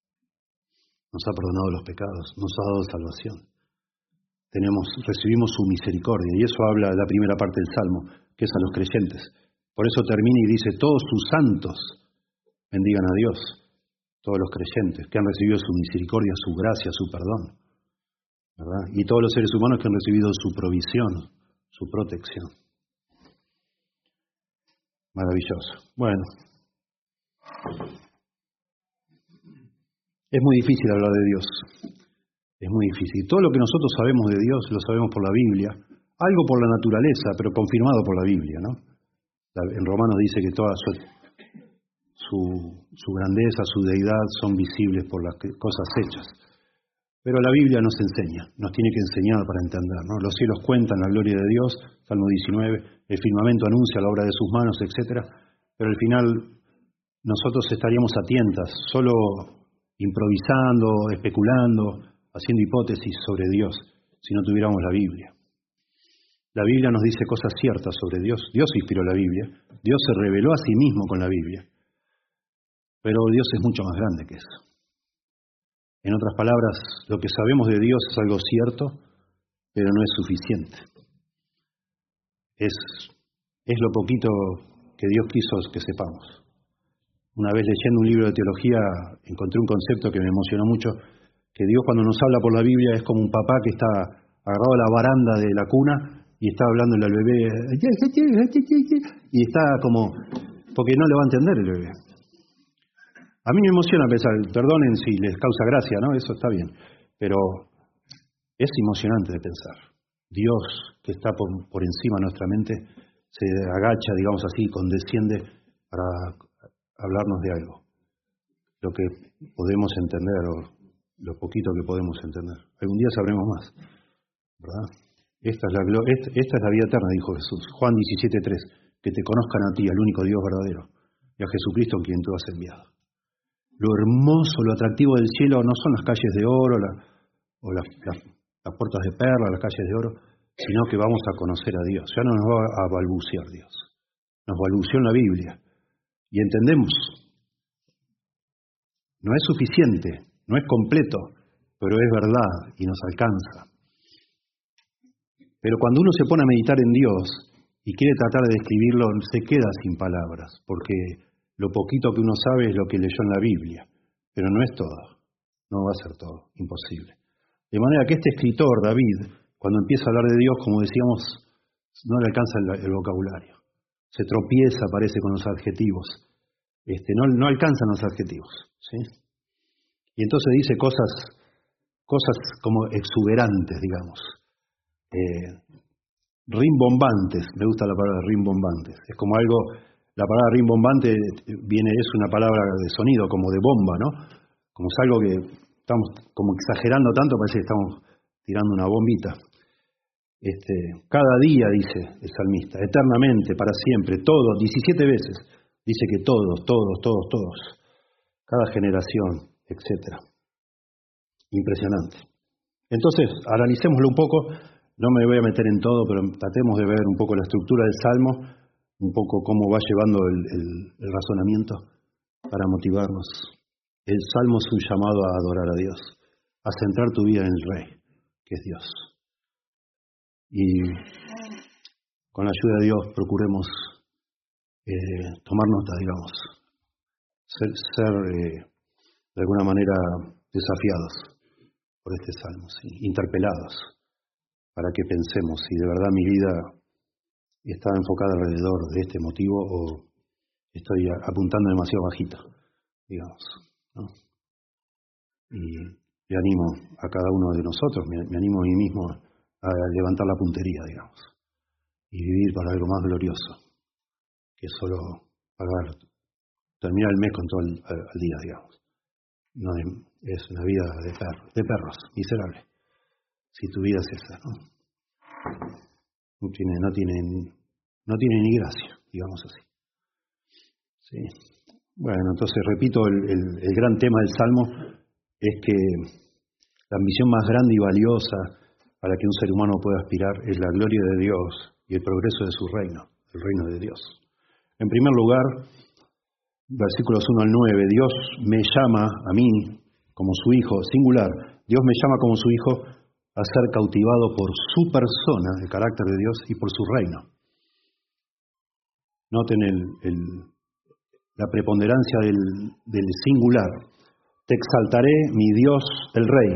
Nos ha perdonado los pecados, nos ha dado salvación. Tenemos, recibimos su misericordia, y eso habla de la primera parte del Salmo, que es a los creyentes. Por eso termina y dice, todos sus santos bendigan a Dios, todos los creyentes que han recibido su misericordia, su gracia, su perdón, ¿verdad? Y todos los seres humanos que han recibido su provisión, su protección. Maravilloso. Bueno, es muy difícil hablar de Dios. Es muy difícil. Todo lo que nosotros sabemos de Dios lo sabemos por la Biblia, algo por la naturaleza, pero confirmado por la Biblia, ¿no? En Romanos dice que toda su, su, su grandeza, su deidad son visibles por las cosas hechas. Pero la Biblia nos enseña, nos tiene que enseñar para entender, ¿no? Los cielos cuentan la gloria de Dios, Salmo diecinueve, el firmamento anuncia la obra de sus manos, etcétera. Pero al final nosotros estaríamos a tientas, solo improvisando, especulando, haciendo hipótesis sobre Dios, si no tuviéramos la Biblia. La Biblia nos dice cosas ciertas sobre Dios. Dios inspiró la Biblia. Dios se reveló a sí mismo con la Biblia. Pero Dios es mucho más grande que eso. En otras palabras, lo que sabemos de Dios es algo cierto, pero no es suficiente. Es es lo poquito que Dios quiso que sepamos. Una vez leyendo un libro de teología encontré un concepto que me emocionó mucho, que Dios cuando nos habla por la Biblia es como un papá que está agarrado a la baranda de la cuna y está hablándole al bebé y está como, porque no le va a entender el bebé. A mí me emociona pensar, perdonen si les causa gracia, ¿no? Eso está bien, pero es emocionante de pensar. Dios, que está por, por encima de nuestra mente, se agacha, digamos así, condesciende para hablarnos de algo. Lo que podemos entender, o lo poquito que podemos entender. Algún día sabremos más, ¿verdad? Esta es la, esta, esta es la vida eterna, dijo Jesús. Juan diecisiete tres, que te conozcan a ti, al único Dios verdadero, y a Jesucristo en quien tú has enviado. Lo hermoso, lo atractivo del cielo no son las calles de oro, la, o las, las, las puertas de perla, las calles de oro, sino que vamos a conocer a Dios. Ya no nos va a balbucear Dios. Nos balbuceó en la Biblia. Y entendemos. No es suficiente, no es completo, pero es verdad y nos alcanza. Pero cuando uno se pone a meditar en Dios y quiere tratar de describirlo, se queda sin palabras, porque lo poquito que uno sabe es lo que leyó en la Biblia, pero no es todo, no va a ser todo, imposible. De manera que este escritor, David, cuando empieza a hablar de Dios, como decíamos, no le alcanza el, el vocabulario. Se tropieza, parece, con los adjetivos. Este, no, no alcanzan los adjetivos, ¿sí? Y entonces dice cosas, cosas como exuberantes, digamos. Eh, rimbombantes, me gusta la palabra rimbombantes. Es como algo, la palabra rimbombante viene, es una palabra de sonido, como de bomba, ¿no? Como es algo que estamos como exagerando tanto, parece que estamos tirando una bombita. Este, cada día, dice el salmista, eternamente, para siempre, todos, diecisiete veces, dice que todos, todos, todos, todos, cada generación, etcétera. Impresionante. Entonces, analicémoslo un poco, no me voy a meter en todo, pero tratemos de ver un poco la estructura del Salmo, un poco cómo va llevando el, el, el razonamiento para motivarnos. El Salmo es un llamado a adorar a Dios, a centrar tu vida en el Rey, que es Dios. Y con la ayuda de Dios procuremos eh, tomar nota, digamos, ser, ser eh, de alguna manera desafiados por este Salmo, ¿sí? Interpelados, para que pensemos si de verdad mi vida está enfocada alrededor de este motivo o estoy apuntando demasiado bajito, digamos, ¿no? Y le animo a cada uno de nosotros, me, me animo a mí mismo a levantar la puntería, digamos, y vivir para algo más glorioso que solo pagar, terminar el mes con todo el, al, al día, digamos. No es, es una vida de, perro, de perros, miserable. Si tu vida es esa, ¿no? No tiene, no tiene, no tiene ni gracia, digamos así. Sí. Bueno, entonces repito, el, el, el gran tema del Salmo es que la ambición más grande y valiosa a la que un ser humano puede aspirar es la gloria de Dios y el progreso de su reino, el reino de Dios. En primer lugar, versículos uno al nueve, Dios me llama a mí como su hijo, singular, Dios me llama como su hijo a ser cautivado por su persona, el carácter de Dios, y por su reino. Noten el, el, la preponderancia del, del singular. Te exaltaré, mi Dios, el Rey.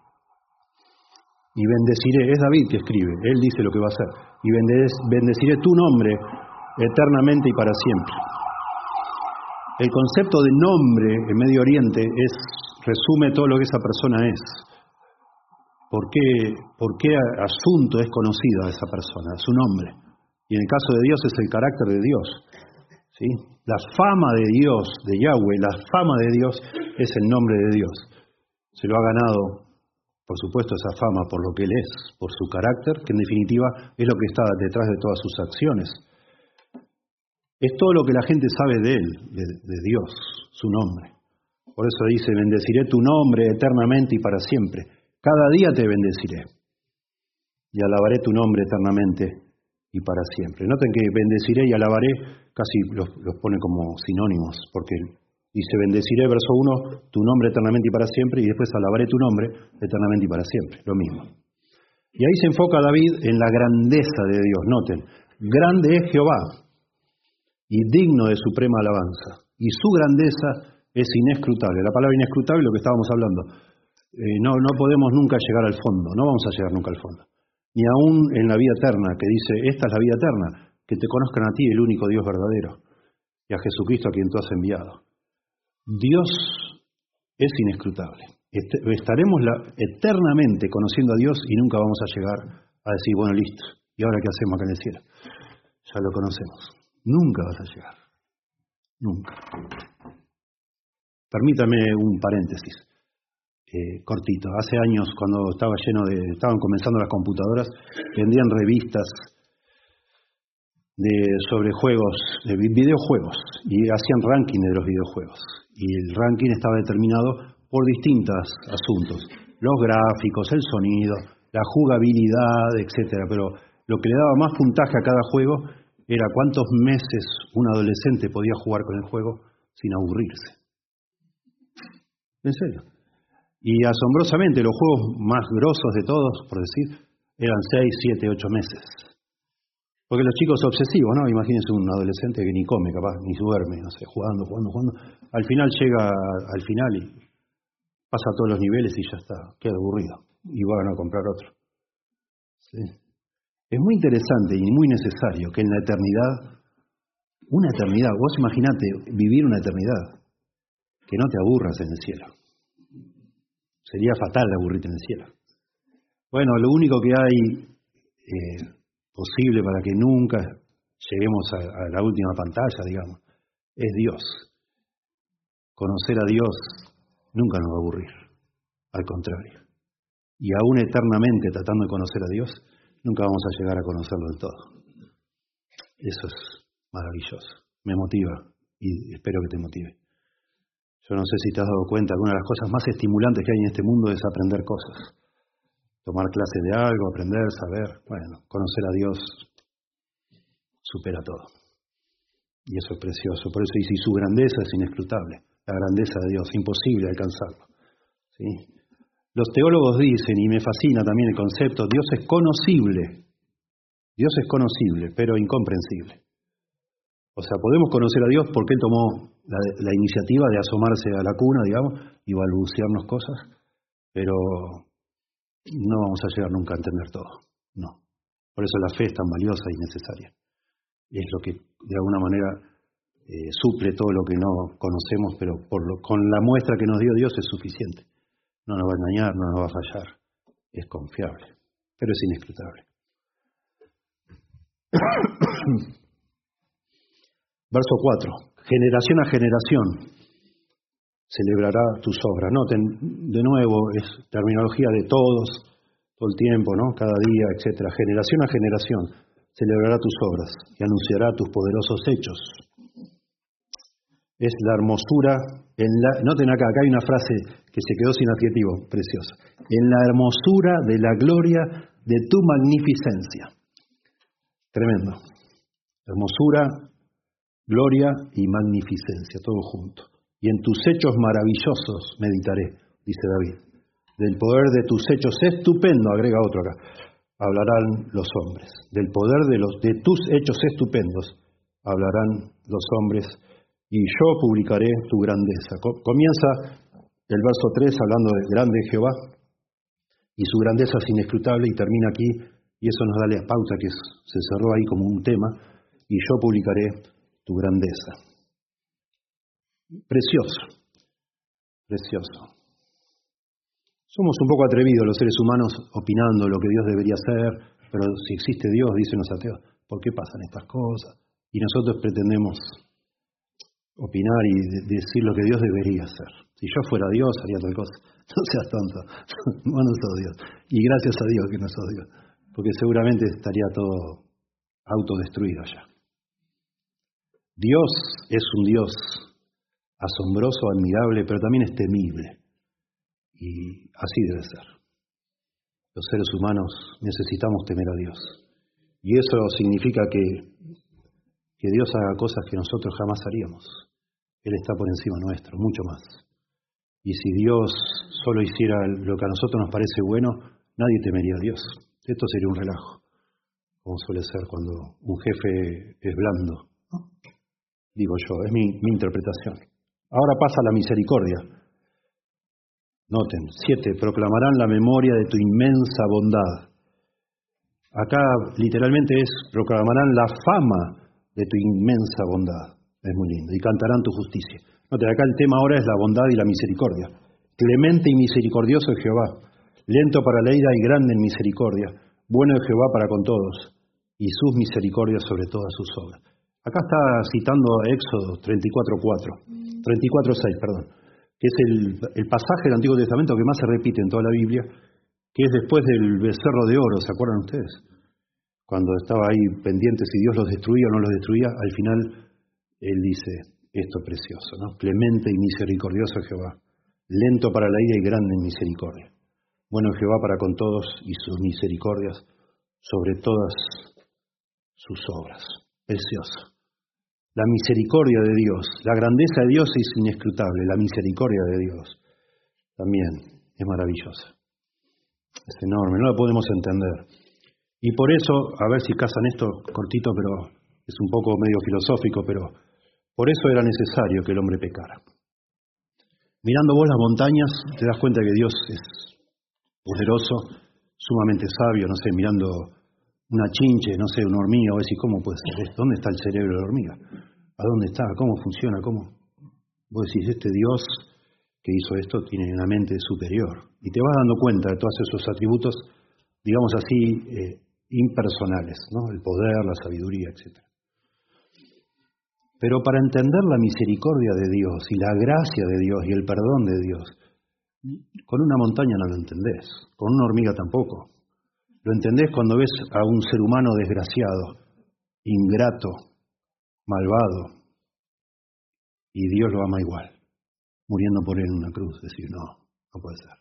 Y bendeciré, es David que escribe, él dice lo que va a hacer. Y bendeciré tu nombre eternamente y para siempre. El concepto de nombre en Medio Oriente es, resume todo lo que esa persona es. ¿Por qué, por qué asunto es conocida esa persona? Su nombre. Y en el caso de Dios es el carácter de Dios, ¿sí? La fama de Dios, de Yahweh, la fama de Dios es el nombre de Dios. Se lo ha ganado, por supuesto, esa fama por lo que Él es, por su carácter, que en definitiva es lo que está detrás de todas sus acciones. Es todo lo que la gente sabe de Él, de, de Dios, su nombre. Por eso dice, bendeciré tu nombre eternamente y para siempre. Cada día te bendeciré y alabaré tu nombre eternamente y para siempre. Noten que bendeciré y alabaré casi los, los pone como sinónimos, porque dice bendeciré, verso uno, tu nombre eternamente y para siempre, y después alabaré tu nombre eternamente y para siempre, lo mismo. Y ahí se enfoca David en la grandeza de Dios. Noten, Grande es Jehová y digno de suprema alabanza, y su grandeza es inescrutable. La palabra inescrutable es lo que estábamos hablando. Eh, no, no podemos nunca llegar al fondo, no vamos a llegar nunca al fondo. Ni aún en la vida eterna, que dice, esta es la vida eterna, que te conozcan a ti, el único Dios verdadero, y a Jesucristo a quien tú has enviado. Dios es inescrutable. Estaremos la, eternamente conociendo a Dios y nunca vamos a llegar a decir, bueno, listo, ¿y ahora qué hacemos acá en el cielo? Ya lo conocemos. Nunca vas a llegar. Nunca. Permítame un paréntesis eh, cortito. Hace años, cuando estaba lleno de, estaban comenzando las computadoras, vendían revistas de, sobre juegos, de videojuegos, y hacían ranking de los videojuegos. Y el ranking estaba determinado por distintos asuntos. Los gráficos, el sonido, la jugabilidad, etcétera. Pero lo que le daba más puntaje a cada juego era cuántos meses un adolescente podía jugar con el juego sin aburrirse. En serio. Y asombrosamente, los juegos más grosos de todos, por decir, eran seis, siete, ocho meses. Porque los chicos obsesivos, ¿no? Imagínense un adolescente que ni come, capaz, ni duerme, no sé, jugando, jugando, jugando. Al final llega al final y pasa todos los niveles y ya está, queda aburrido. Y van a comprar otro. ¿Sí? Es muy interesante y muy necesario que en la eternidad, una eternidad, vos imaginate vivir una eternidad, que no te aburras en el cielo. Sería fatal aburrirte en el cielo. Bueno, lo único que hay eh, posible para que nunca lleguemos a, a la última pantalla, digamos, es Dios. Conocer a Dios nunca nos va a aburrir, al contrario. Y aún eternamente tratando de conocer a Dios, nunca vamos a llegar a conocerlo del todo. Eso es maravilloso, me motiva y espero que te motive. Yo no sé si te has dado cuenta que una de las cosas más estimulantes que hay en este mundo es aprender cosas. Tomar clases de algo, aprender, saber. Bueno, conocer a Dios supera todo. Y eso es precioso. Por eso dice, y su grandeza es inescrutable. La grandeza de Dios, imposible alcanzarlo. ¿Sí? Los teólogos dicen, y me fascina también el concepto, Dios es conocible. Dios es conocible, pero incomprensible. O sea, podemos conocer a Dios porque Él tomó la, la iniciativa de asomarse a la cuna, digamos, y balbucearnos cosas, pero no vamos a llegar nunca a entender todo. No. Por eso la fe es tan valiosa y necesaria. Es lo que, de alguna manera, eh, suple todo lo que no conocemos, pero por lo, con la muestra que nos dio Dios es suficiente. No nos va a engañar, no nos va a fallar. Es confiable, pero es inescrutable. Verso cuatro. Generación a generación celebrará tus obras. Noten, de nuevo, es terminología de todos, todo el tiempo, ¿no? Cada día, etcétera. Generación a generación celebrará tus obras y anunciará tus poderosos hechos. Es la hermosura, en la, noten acá, acá hay una frase que se quedó sin adjetivo, preciosa. En la hermosura de la gloria de tu magnificencia. Tremendo. Hermosura, gloria y magnificencia, todo junto. Y en tus hechos maravillosos meditaré, dice David. Del poder de tus hechos estupendo, agrega otro acá, hablarán los hombres. Del poder de, los, de tus hechos estupendos hablarán los hombres, y yo publicaré tu grandeza. Comienza el verso tres hablando de grande Jehová, y su grandeza es inescrutable, y termina aquí, y eso nos da la pauta que se cerró ahí como un tema, y yo publicaré tu grandeza. Precioso, precioso. Somos un poco atrevidos los seres humanos opinando lo que Dios debería hacer, pero si existe Dios, dicen los ateos, ¿por qué pasan estas cosas? Y nosotros pretendemos opinar y de- decir lo que Dios debería hacer. Si yo fuera Dios, haría tal cosa. No seas tonto, no, no sos Dios. Y gracias a Dios que no sos Dios, porque seguramente estaría todo autodestruido ya. Dios es un Dios asombroso, admirable, pero también es temible. Y así debe ser. Los seres humanos necesitamos temer a Dios. Y eso significa que, que Dios haga cosas que nosotros jamás haríamos. Él está por encima nuestro, mucho más. Y si Dios solo hiciera lo que a nosotros nos parece bueno, nadie temería a Dios. Esto sería un relajo. como suele ser cuando un jefe es blando, ¿no? Digo yo, es mi, mi interpretación. Ahora pasa la misericordia. Noten, siete, proclamarán la memoria de tu inmensa bondad. Acá literalmente es, proclamarán la fama de tu inmensa bondad. Es muy lindo. Y cantarán tu justicia. Noten, acá el tema ahora es la bondad y la misericordia. Clemente y misericordioso es Jehová, lento para la ira y grande en misericordia. Bueno es Jehová para con todos, y sus misericordias sobre todas sus obras. Acá está citando Éxodo treinta y cuatro cuatro, treinta y cuatro seis, perdón, que es el, el pasaje del Antiguo Testamento que más se repite en toda la Biblia, que es después del becerro de oro, ¿se acuerdan ustedes? Cuando estaba ahí pendiente si Dios los destruía o no los destruía, al final él dice esto precioso, ¿no? Clemente y misericordioso es Jehová, lento para la ira y grande en misericordia. Bueno es Jehová para con todos y sus misericordias sobre todas sus obras. Precioso. La misericordia de Dios, la grandeza de Dios es inescrutable, la misericordia de Dios también es maravillosa. Es enorme, no la podemos entender. Y por eso, a ver si casan esto cortito, pero es un poco medio filosófico, pero por eso era necesario que el hombre pecara. Mirando vos las montañas, te das cuenta que Dios es poderoso, sumamente sabio, no sé, mirando una chinche, no sé, una hormiga, o decir, ¿cómo puede ser esto? ¿Dónde está el cerebro de la hormiga? ¿A dónde está? ¿Cómo funciona? ¿Cómo? Vos decís, este Dios que hizo esto tiene una mente superior. Y te vas dando cuenta de todos esos atributos, digamos así, eh, impersonales, ¿no? El poder, la sabiduría, etcétera. Pero para entender la misericordia de Dios y la gracia de Dios y el perdón de Dios, con una montaña no lo entendés, con una hormiga tampoco. Lo entendés cuando ves a un ser humano desgraciado, ingrato, malvado, y Dios lo ama igual, muriendo por él en una cruz. Decir, no, no puede ser.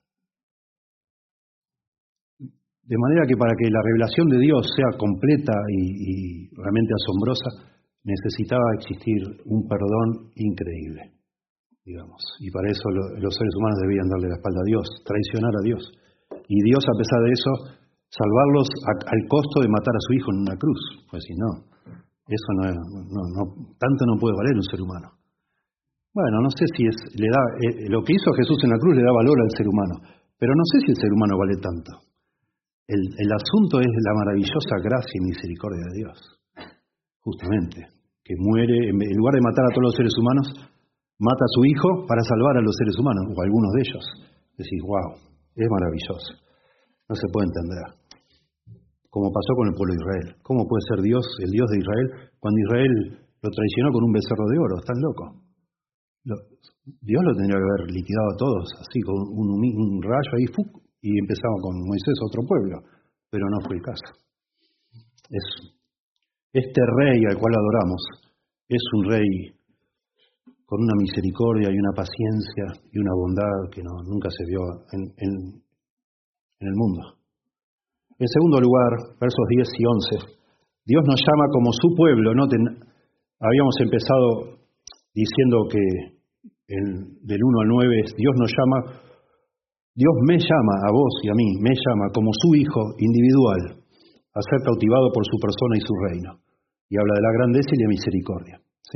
De manera que para que la revelación de Dios sea completa y, y realmente asombrosa, necesitaba existir un perdón increíble, digamos. Y para eso lo, los seres humanos debían darle la espalda a Dios, traicionar a Dios. Y Dios, a pesar de eso, salvarlos a, al costo de matar a su hijo en una cruz. Pues si no, eso no, no, no, tanto no puede valer un ser humano. Bueno, no sé si es, le da, eh, lo que hizo Jesús en la cruz le da valor al ser humano, pero no sé si el ser humano vale tanto. El, el asunto es la maravillosa gracia y misericordia de Dios, justamente, que muere, en lugar de matar a todos los seres humanos, mata a su hijo para salvar a los seres humanos, o a algunos de ellos. Decís, wow, es maravilloso. No se puede entender. Como pasó con el pueblo de Israel. ¿Cómo puede ser Dios, el Dios de Israel, cuando Israel lo traicionó con un becerro de oro? ¿Están locos? Lo, Dios lo tendría que haber liquidado a todos, así, con un, un rayo ahí, ¡fuc! Y empezaba con Moisés, otro pueblo. Pero no fue el caso. Es, este rey al cual adoramos es un rey con una misericordia y una paciencia y una bondad que no, nunca se vio en, en, en el mundo. En segundo lugar, versos diez y once, Dios nos llama como su pueblo. Noten, habíamos empezado diciendo que en, del uno al nueve, Dios nos llama, Dios me llama a vos y a mí, me llama como su hijo individual a ser cautivado por su persona y su reino. Y habla de la grandeza y la misericordia, ¿sí?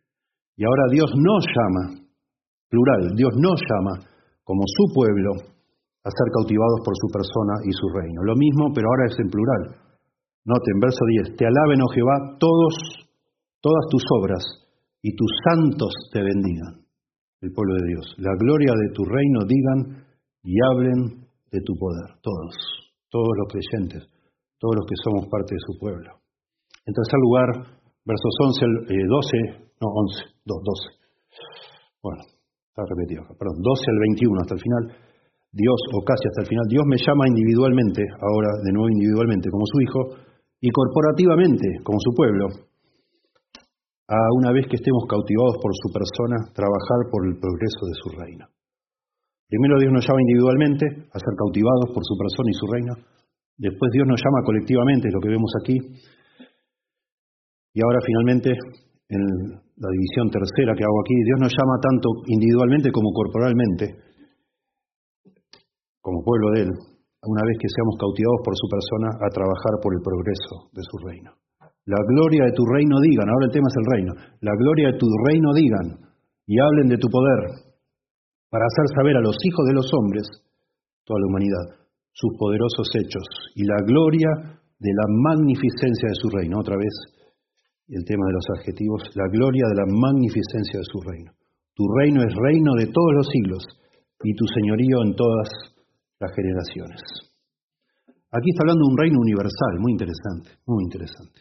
Y ahora Dios nos llama, plural, Dios nos llama como su pueblo a ser cautivados por su persona y su reino. Lo mismo, pero ahora es en plural. Noten, verso diez, te alaben, oh Jehová, todos, todas tus obras, y tus santos te bendigan, el pueblo de Dios. La gloria de tu reino digan y hablen de tu poder, todos, todos los creyentes, todos los que somos parte de su pueblo. En tercer lugar, versos once, eh, doce, no, once, doce. Bueno, está repetido acá, perdón, doce al veintiuno hasta el final. Dios, o casi hasta el final, Dios me llama individualmente, ahora de nuevo individualmente como su hijo, y corporativamente como su pueblo, a una vez que estemos cautivados por su persona, trabajar por el progreso de su reino. Primero Dios nos llama individualmente a ser cautivados por su persona y su reino. Después Dios nos llama colectivamente, lo que vemos aquí. Y ahora finalmente, en la división tercera que hago aquí, Dios nos llama tanto individualmente como corporalmente, como pueblo de Él, una vez que seamos cautivados por su persona, a trabajar por el progreso de su reino. La gloria de tu reino digan, ahora el tema es el reino, la gloria de tu reino digan, y hablen de tu poder, para hacer saber a los hijos de los hombres, toda la humanidad, sus poderosos hechos, y la gloria de la magnificencia de su reino. Otra vez, el tema de los adjetivos, la gloria de la magnificencia de su reino. Tu reino es reino de todos los siglos, y tu señorío en todas las generaciones. Aquí está hablando de un reino universal, muy interesante, muy interesante.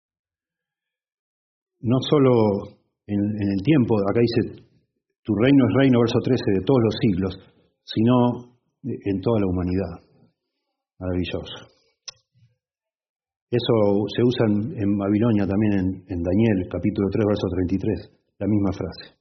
No solo en, en el tiempo, acá dice, tu reino es reino, verso trece, de todos los siglos, sino en toda la humanidad. Maravilloso. Eso se usa en, en Babilonia también, en, en Daniel, capítulo tres, verso treinta y tres, la misma frase.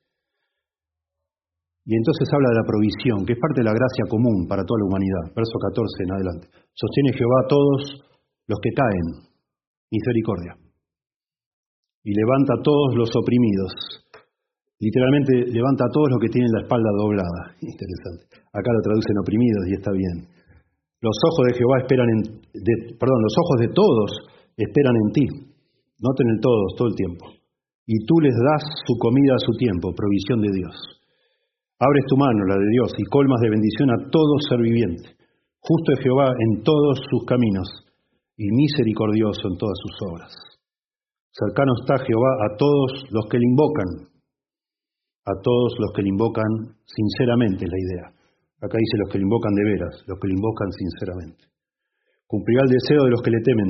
Y entonces habla de la provisión, que es parte de la gracia común para toda la humanidad. Verso catorce en adelante. Sostiene Jehová a todos los que caen, misericordia. Y levanta a todos los oprimidos. Literalmente levanta a todos los que tienen la espalda doblada. Interesante. Acá lo traducen oprimidos y está bien. Los ojos de Jehová esperan en... De, perdón, los ojos de todos esperan en ti. Noten el todos, todo el tiempo. Y tú les das su comida a su tiempo, provisión de Dios. Abres tu mano, la de Dios, y colmas de bendición a todo ser viviente. Justo es Jehová en todos sus caminos, y misericordioso en todas sus obras. Cercano está Jehová a todos los que le invocan. A todos los que le invocan sinceramente, es la idea. Acá dice los que le invocan de veras, los que le invocan sinceramente. Cumplirá el deseo de los que le temen.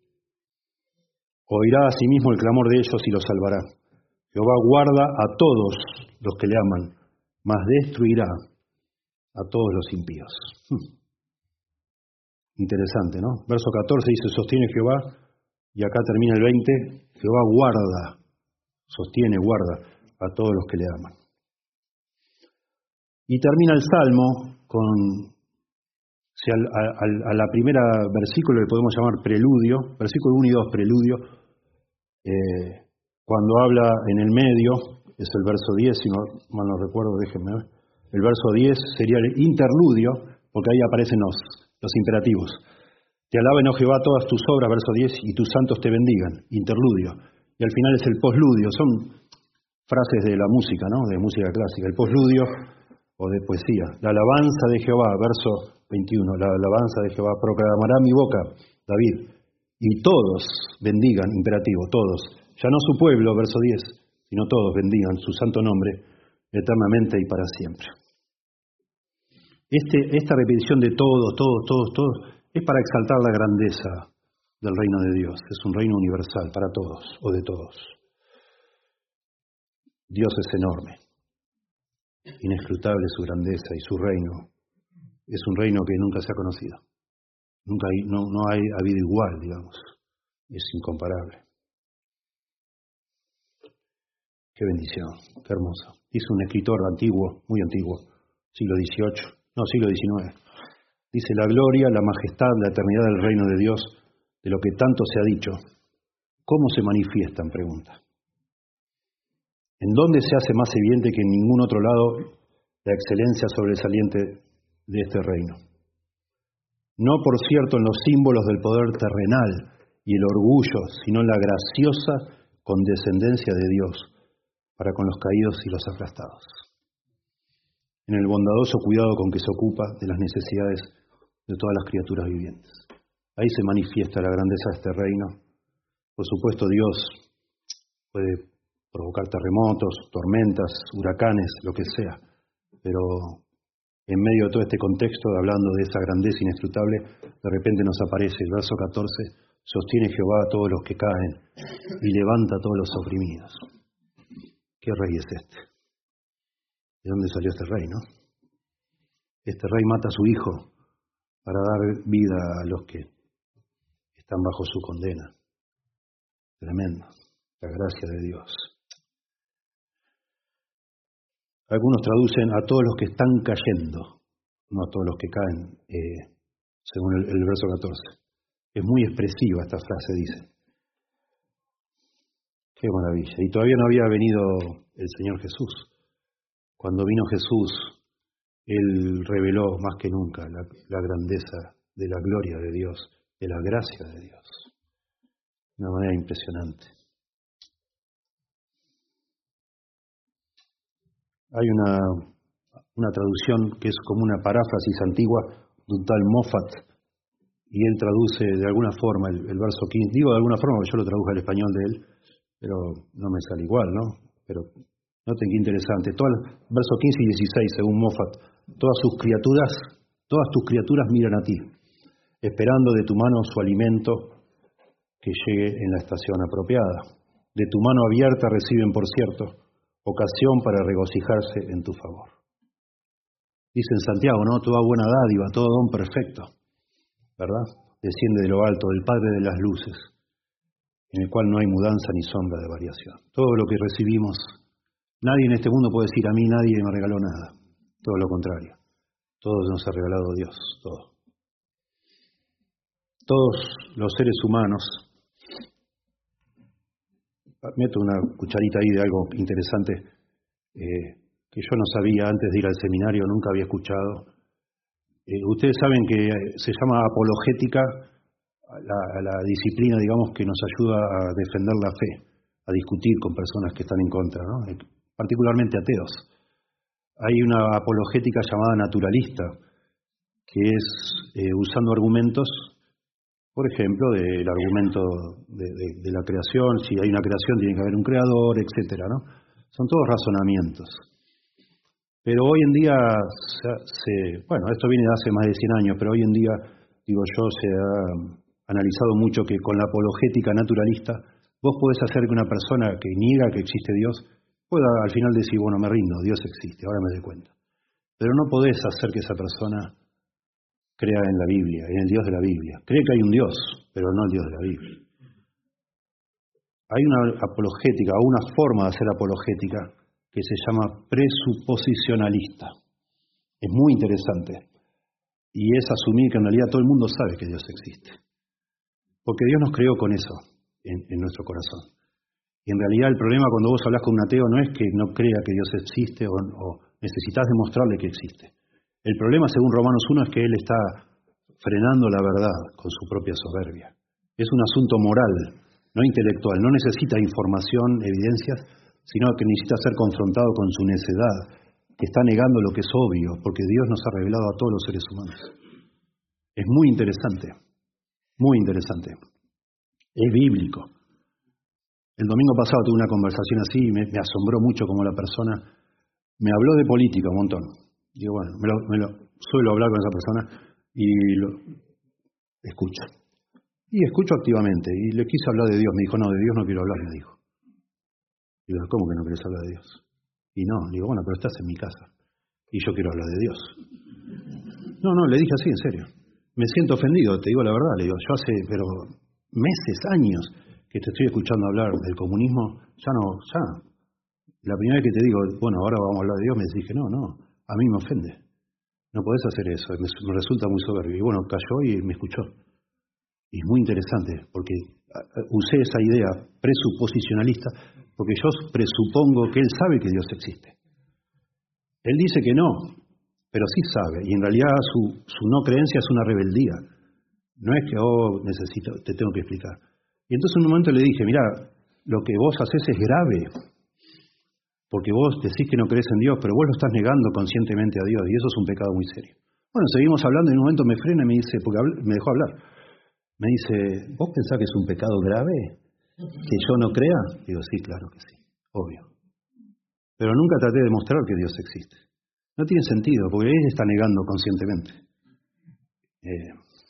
Oirá a sí mismo el clamor de ellos y los salvará. Jehová guarda a todos los que le aman, mas destruirá a todos los impíos. Hmm. Interesante, ¿no? Verso catorce dice, sostiene Jehová, y acá termina el veinte, Jehová guarda, sostiene, guarda a todos los que le aman. Y termina el Salmo con, si al, al, a la primera versículo le podemos llamar preludio, versículo uno y dos, preludio, eh, cuando habla en el medio, es el verso diez, si no mal no recuerdo, déjenme ver. El verso diez sería el interludio, porque ahí aparecen los, los imperativos. Te alaben, oh Jehová, todas tus obras, verso diez, y tus santos te bendigan, interludio. Y al final es el posludio, son frases de la música, ¿no? De música clásica. El posludio o de poesía. La alabanza de Jehová, verso veintiuno. La alabanza de Jehová proclamará mi boca, David. Y todos bendigan, imperativo, todos. Ya no su pueblo, verso diez, sino todos bendigan su santo nombre eternamente y para siempre. Este, esta repetición de todos, todos, todos, todos, es para exaltar la grandeza del reino de Dios. Es un reino universal para todos o de todos. Dios es enorme, inescrutable su grandeza y su reino. Es un reino que nunca se ha conocido. Nunca hay, no, no hay habido igual, digamos. Es incomparable. Qué bendición, qué hermoso. Dice un escritor antiguo, muy antiguo, siglo dieciocho, no, siglo diecinueve. Dice, la gloria, la majestad, la eternidad del reino de Dios, de lo que tanto se ha dicho, ¿cómo se manifiestan? Pregunta. ¿En dónde se hace más evidente que en ningún otro lado la excelencia sobresaliente de este reino? No, por cierto, en los símbolos del poder terrenal y el orgullo, sino en la graciosa condescendencia de Dios para con los caídos y los aplastados. En el bondadoso cuidado con que se ocupa de las necesidades de todas las criaturas vivientes. Ahí se manifiesta la grandeza de este reino. Por supuesto, Dios puede provocar terremotos, tormentas, huracanes, lo que sea, pero en medio de todo este contexto, hablando de esa grandeza inescrutable, de repente nos aparece el verso catorce, sostiene Jehová a todos los que caen y levanta a todos los oprimidos. ¿Qué rey es este? ¿De dónde salió este rey, no? Este rey mata a su hijo para dar vida a los que están bajo su condena. Tremendo, la gracia de Dios. Algunos traducen a todos los que están cayendo, no a todos los que caen, eh, según el, el verso catorce. Es muy expresiva esta frase, dice. Qué maravilla. Y todavía no había venido el Señor Jesús. Cuando vino Jesús, Él reveló más que nunca la, la grandeza de la gloria de Dios, de la gracia de Dios. De una manera impresionante. Hay una, una traducción que es como una paráfrasis antigua de un tal Moffat, y él traduce de alguna forma el, el verso quince. Digo de alguna forma porque yo lo traduje al español de él, pero no me sale igual, ¿no? Pero noten qué interesante. Todo el verso quince y dieciséis, según Moffat, todas sus criaturas, todas tus criaturas miran a ti, esperando de tu mano su alimento que llegue en la estación apropiada. De tu mano abierta reciben, por cierto, ocasión para regocijarse en tu favor. Dice en Santiago, ¿no? Toda buena dádiva, todo don perfecto, ¿verdad? Desciende de lo alto, del Padre de las luces, en el cual no hay mudanza ni sombra de variación. Todo lo que recibimos, nadie en este mundo puede decir, a mí nadie me regaló nada. Todo lo contrario. Todo nos ha regalado Dios, todo. Todos los seres humanos, meto una cucharita ahí de algo interesante eh, que yo no sabía antes de ir al seminario, nunca había escuchado. Eh, ustedes saben que se llama apologética a la, a la disciplina, digamos, que nos ayuda a defender la fe, a discutir con personas que están en contra, ¿no? Eh, particularmente ateos. Hay una apologética llamada naturalista, que es eh, usando argumentos, por ejemplo, del argumento de, de, de la creación, si hay una creación tiene que haber un creador, etcétera, ¿no? Son todos razonamientos. Pero hoy en día, se, se, bueno, esto viene de hace más de cien años, pero hoy en día, digo yo, se ha analizado mucho que con la apologética naturalista, vos podés hacer que una persona que niega que existe Dios, pueda al final decir, bueno, me rindo, Dios existe, ahora me doy cuenta. Pero no podés hacer que esa persona crea en la Biblia, en el Dios de la Biblia. Cree que hay un Dios, pero no el Dios de la Biblia. Hay una apologética, o una forma de hacer apologética, que se llama presuposicionalista. Es muy interesante. Y es asumir que en realidad todo el mundo sabe que Dios existe. Porque Dios nos creó con eso en, en nuestro corazón. Y en realidad el problema cuando vos hablas con un ateo no es que no crea que Dios existe o, o necesitas demostrarle que existe. El problema, según Romanos uno, es que él está frenando la verdad con su propia soberbia. Es un asunto moral, no intelectual. No necesita información, evidencias, sino que necesita ser confrontado con su necedad, que está negando lo que es obvio, porque Dios nos ha revelado a todos los seres humanos. Es muy interesante, muy interesante. Es bíblico. El domingo pasado tuve una conversación así y me, me asombró mucho como la persona me habló de política un montón. Digo, bueno, me lo, me lo suelo hablar con esa persona y lo escucho. Y escucho activamente. Y le quise hablar de Dios. Me dijo, no, de Dios no quiero hablar, me dijo. Digo, ¿cómo que no querés hablar de Dios? Y no, digo, bueno, pero estás en mi casa. Y yo quiero hablar de Dios. No, no, le dije así, en serio. Me siento ofendido, te digo la verdad. Le digo, yo hace, pero meses, años, que te estoy escuchando hablar del comunismo, ya no, ya. La primera vez que te digo, bueno, ahora vamos a hablar de Dios, me dije, no, no, a mí me ofende. No podés hacer eso, me, me resulta muy soberbio. Y bueno, cayó y me escuchó. Y es muy interesante, porque usé esa idea presuposicionalista, porque yo presupongo que él sabe que Dios existe. Él dice que no, pero sí sabe, y en realidad su, su no creencia es una rebeldía. No es que, oh, necesito, te tengo que explicar. Y entonces en un momento le dije, mira, lo que vos haces es grave, porque vos decís que no crees en Dios, pero vos lo estás negando conscientemente a Dios, y eso es un pecado muy serio. Bueno, seguimos hablando, y en un momento me frena y me dice, porque me dejó hablar, me dice, ¿vos pensás que es un pecado grave que yo no crea? Digo, sí, claro que sí, obvio. Pero nunca traté de demostrar que Dios existe. No tiene sentido, porque él está negando conscientemente. Eh,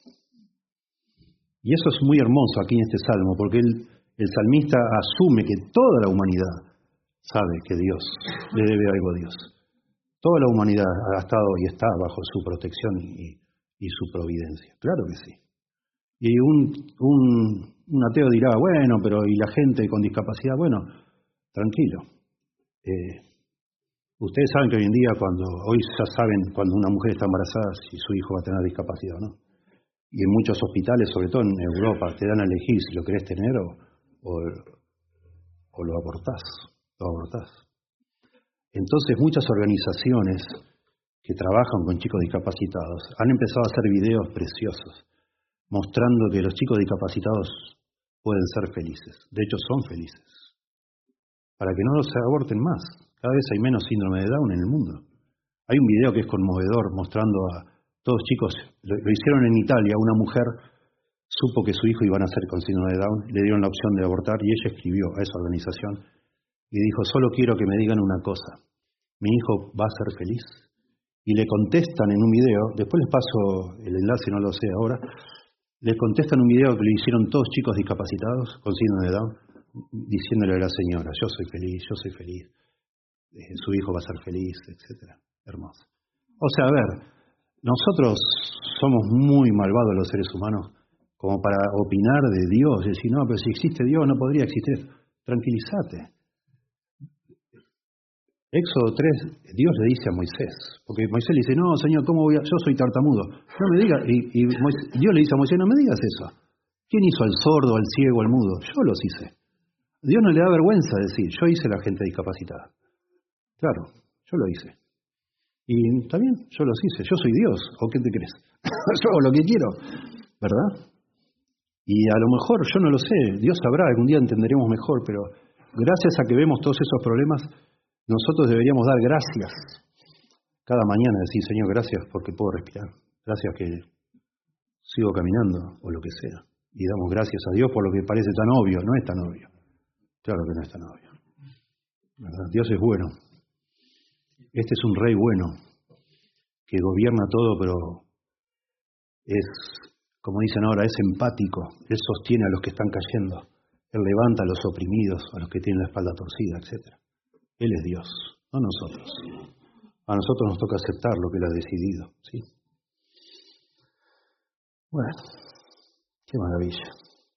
y eso es muy hermoso aquí en este salmo, porque él, el salmista asume que toda la humanidad sabe que Dios le debe algo a Dios. Toda la humanidad ha estado y está bajo su protección y, y su providencia. Claro que sí. Y un, un, un ateo dirá, bueno, pero ¿y la gente con discapacidad? Bueno, tranquilo. Eh, ustedes saben que hoy en día, cuando hoy ya saben cuando una mujer está embarazada si su hijo va a tener discapacidad o no. Y en muchos hospitales, sobre todo en Europa, te dan a elegir si lo querés tener o, o, o lo abortás. Lo abortás. Entonces muchas organizaciones que trabajan con chicos discapacitados, han empezado a hacer videos preciosos, mostrando que los chicos discapacitados pueden ser felices. De hecho, son felices. Para que no se aborten más. Cada vez hay menos síndrome de Down en el mundo. Hay un video que es conmovedor mostrando a todos chicos, lo, lo hicieron en Italia, una mujer supo que su hijo iba a nacer con síndrome de Down, le dieron la opción de abortar y ella escribió a esa organización y dijo, solo quiero que me digan una cosa, ¿mi hijo va a ser feliz? Y le contestan en un video, después les paso el enlace, no lo sé ahora, les contestan un video que le hicieron todos chicos discapacitados con síndrome de Down, diciéndole a la señora, yo soy feliz, yo soy feliz, eh, su hijo va a ser feliz, etcétera. Hermoso. O sea, a ver, nosotros somos muy malvados los seres humanos como para opinar de Dios y decir, no, pero si existe Dios no podría existir. Tranquilízate. Éxodo tres, Dios le dice a Moisés, porque Moisés le dice, no, Señor, ¿cómo voy a...? Yo soy tartamudo. No me digas, y, y Moisés, Dios le dice a Moisés, no me digas eso. ¿Quién hizo al sordo, al ciego, al mudo? Yo los hice. Dios no le da vergüenza decir, yo hice a la gente discapacitada. Claro, yo lo hice. Y está bien, yo los hice, yo soy Dios, ¿o qué te crees? Yo hago lo que quiero, ¿verdad? Y a lo mejor, yo no lo sé, Dios sabrá, algún día entenderemos mejor, pero gracias a que vemos todos esos problemas, nosotros deberíamos dar gracias. Cada mañana decir, Señor, gracias porque puedo respirar, gracias que sigo caminando, o lo que sea. Y damos gracias a Dios por lo que parece tan obvio, no es tan obvio. Claro que no es tan obvio, ¿verdad? Dios es bueno. Este es un rey bueno, que gobierna todo, pero es, como dicen ahora, es empático. Él sostiene a los que están cayendo. Él levanta a los oprimidos, a los que tienen la espalda torcida, etcétera. Él es Dios, no nosotros. A nosotros nos toca aceptar lo que Él ha decidido, ¿sí? Bueno, qué maravilla.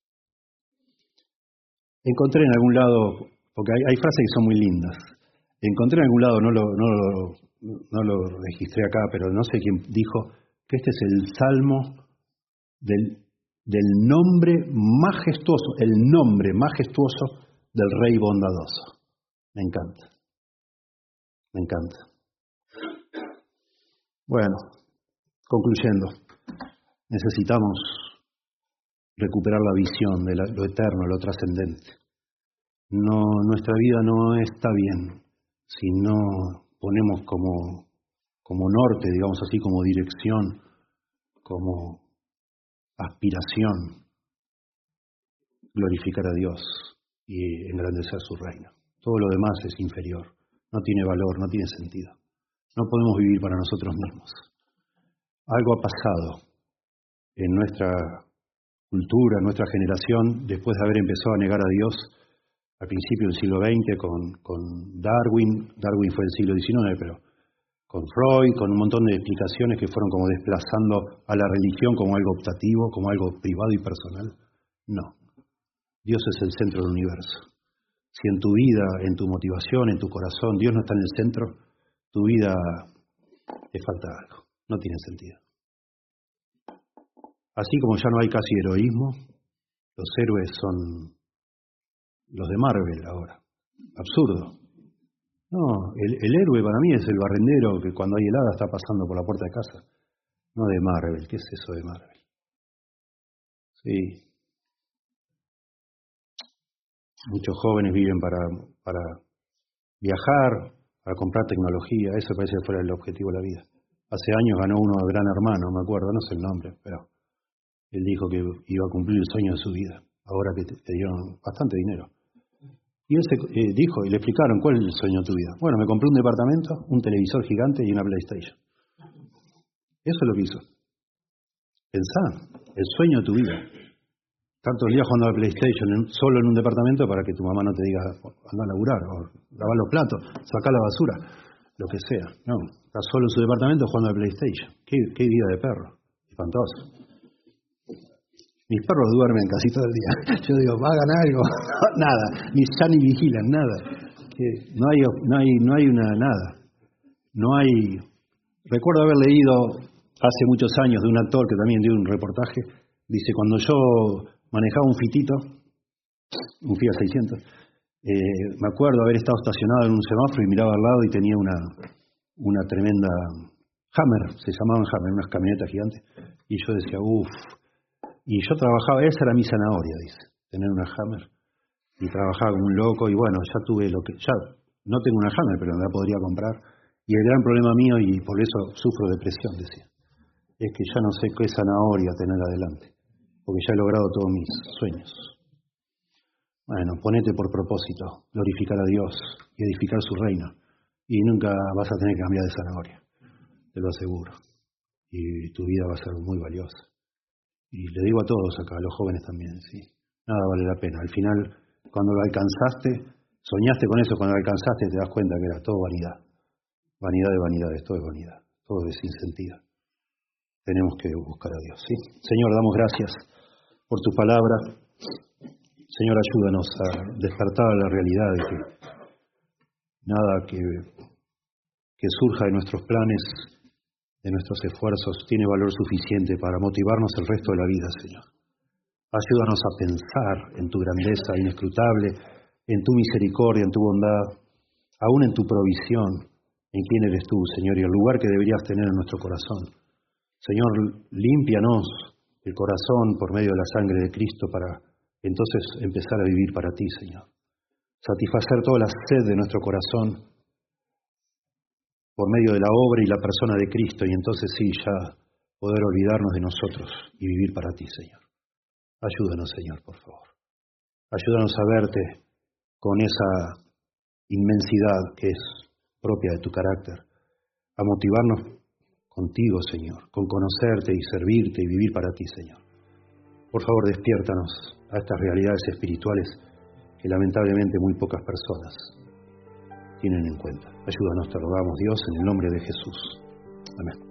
Encontré en algún lado, porque hay, hay frases que son muy lindas. Encontré en algún lado, no lo, no, lo, no lo registré acá, pero no sé quién dijo que este es el salmo del, del nombre majestuoso, el nombre majestuoso del Rey bondadoso. Me encanta, me encanta. Bueno, concluyendo, necesitamos recuperar la visión de la, lo eterno, lo trascendente. No, nuestra vida no está bien si no ponemos como, como norte, digamos así, como dirección, como aspiración, glorificar a Dios y engrandecer su reino. Todo lo demás es inferior, no tiene valor, no tiene sentido. No podemos vivir para nosotros mismos. Algo ha pasado en nuestra cultura, en nuestra generación, después de haber empezado a negar a Dios al principio del siglo veinte con, con Darwin, Darwin fue del siglo diecinueve, pero con Freud, con un montón de explicaciones que fueron como desplazando a la religión como algo optativo, como algo privado y personal. No, Dios es el centro del universo. Si en tu vida, en tu motivación, en tu corazón, Dios no está en el centro, tu vida te falta algo, no tiene sentido. Así como ya no hay casi heroísmo, los héroes son los de Marvel ahora. Absurdo. No, el, el héroe para mí es el barrendero que cuando hay helada está pasando por la puerta de casa. No de Marvel. ¿Qué es eso de Marvel? Sí. Muchos jóvenes viven para, para viajar, para comprar tecnología. Eso parece que fuera el objetivo de la vida. Hace años ganó uno Gran Hermano, me acuerdo, no sé el nombre, pero él dijo que iba a cumplir el sueño de su vida. Ahora que te, te dieron bastante dinero. Y él se, eh, dijo, y le explicaron, ¿cuál es el sueño de tu vida? Bueno, me compré un departamento, un televisor gigante y una PlayStation. Eso es lo que hizo. Pensá, el sueño de tu vida. Tantos días jugando a la PlayStation en, solo en un departamento para que tu mamá no te diga, anda a laburar, o lavar los platos, sacar la basura, lo que sea. No, está solo en su departamento jugando a la PlayStation. Qué, qué vida de perro, espantoso. Mis perros duermen casi todo el día. Yo digo, hagan algo. Nada, ni ya ni vigilan, nada. Que no hay, no hay, no hay una nada. No hay. Recuerdo haber leído hace muchos años de un actor que también dio un reportaje. Dice, cuando yo manejaba un Fitito, un Fiat seiscientos, eh, me acuerdo haber estado estacionado en un semáforo y miraba al lado y tenía una, una tremenda Hammer, se llamaban Hammer, unas camionetas gigantes. Y yo decía, uff. Y yo trabajaba, esa era mi zanahoria, dice, tener una Hammer. Y trabajaba como un loco y bueno, ya tuve lo que, ya no tengo una Hammer, pero la podría comprar. Y el gran problema mío, y por eso sufro depresión, decía, es que ya no sé qué zanahoria tener adelante, porque ya he logrado todos mis sueños. Bueno, ponete por propósito, glorificar a Dios y edificar su reino, y nunca vas a tener que cambiar de zanahoria, te lo aseguro. Y tu vida va a ser muy valiosa. Y le digo a todos acá, a los jóvenes también, sí, nada vale la pena. Al final, cuando lo alcanzaste, soñaste con eso, cuando lo alcanzaste te das cuenta que era todo vanidad. Vanidad de vanidades, todo es vanidad, todo es sin sentido. Tenemos que buscar a Dios, ¿sí? Señor, damos gracias por tu palabra. Señor, ayúdanos a despertar a la realidad de que nada que, que surja de nuestros planes, de nuestros esfuerzos, tiene valor suficiente para motivarnos el resto de la vida, Señor. Ayúdanos a pensar en tu grandeza inescrutable, en tu misericordia, en tu bondad, aún en tu provisión, en quién eres tú, Señor, y el lugar que deberías tener en nuestro corazón. Señor, límpianos el corazón por medio de la sangre de Cristo para entonces empezar a vivir para ti, Señor. Satisfacer toda la sed de nuestro corazón por medio de la obra y la persona de Cristo, y entonces sí, ya poder olvidarnos de nosotros y vivir para ti, Señor. Ayúdanos, Señor, por favor. Ayúdanos a verte con esa inmensidad que es propia de tu carácter, a motivarnos contigo, Señor, con conocerte y servirte y vivir para ti, Señor. Por favor, despiértanos a estas realidades espirituales que lamentablemente muy pocas personas tienen en cuenta. Ayúdanos, te rogamos, Dios, en el nombre de Jesús. Amén.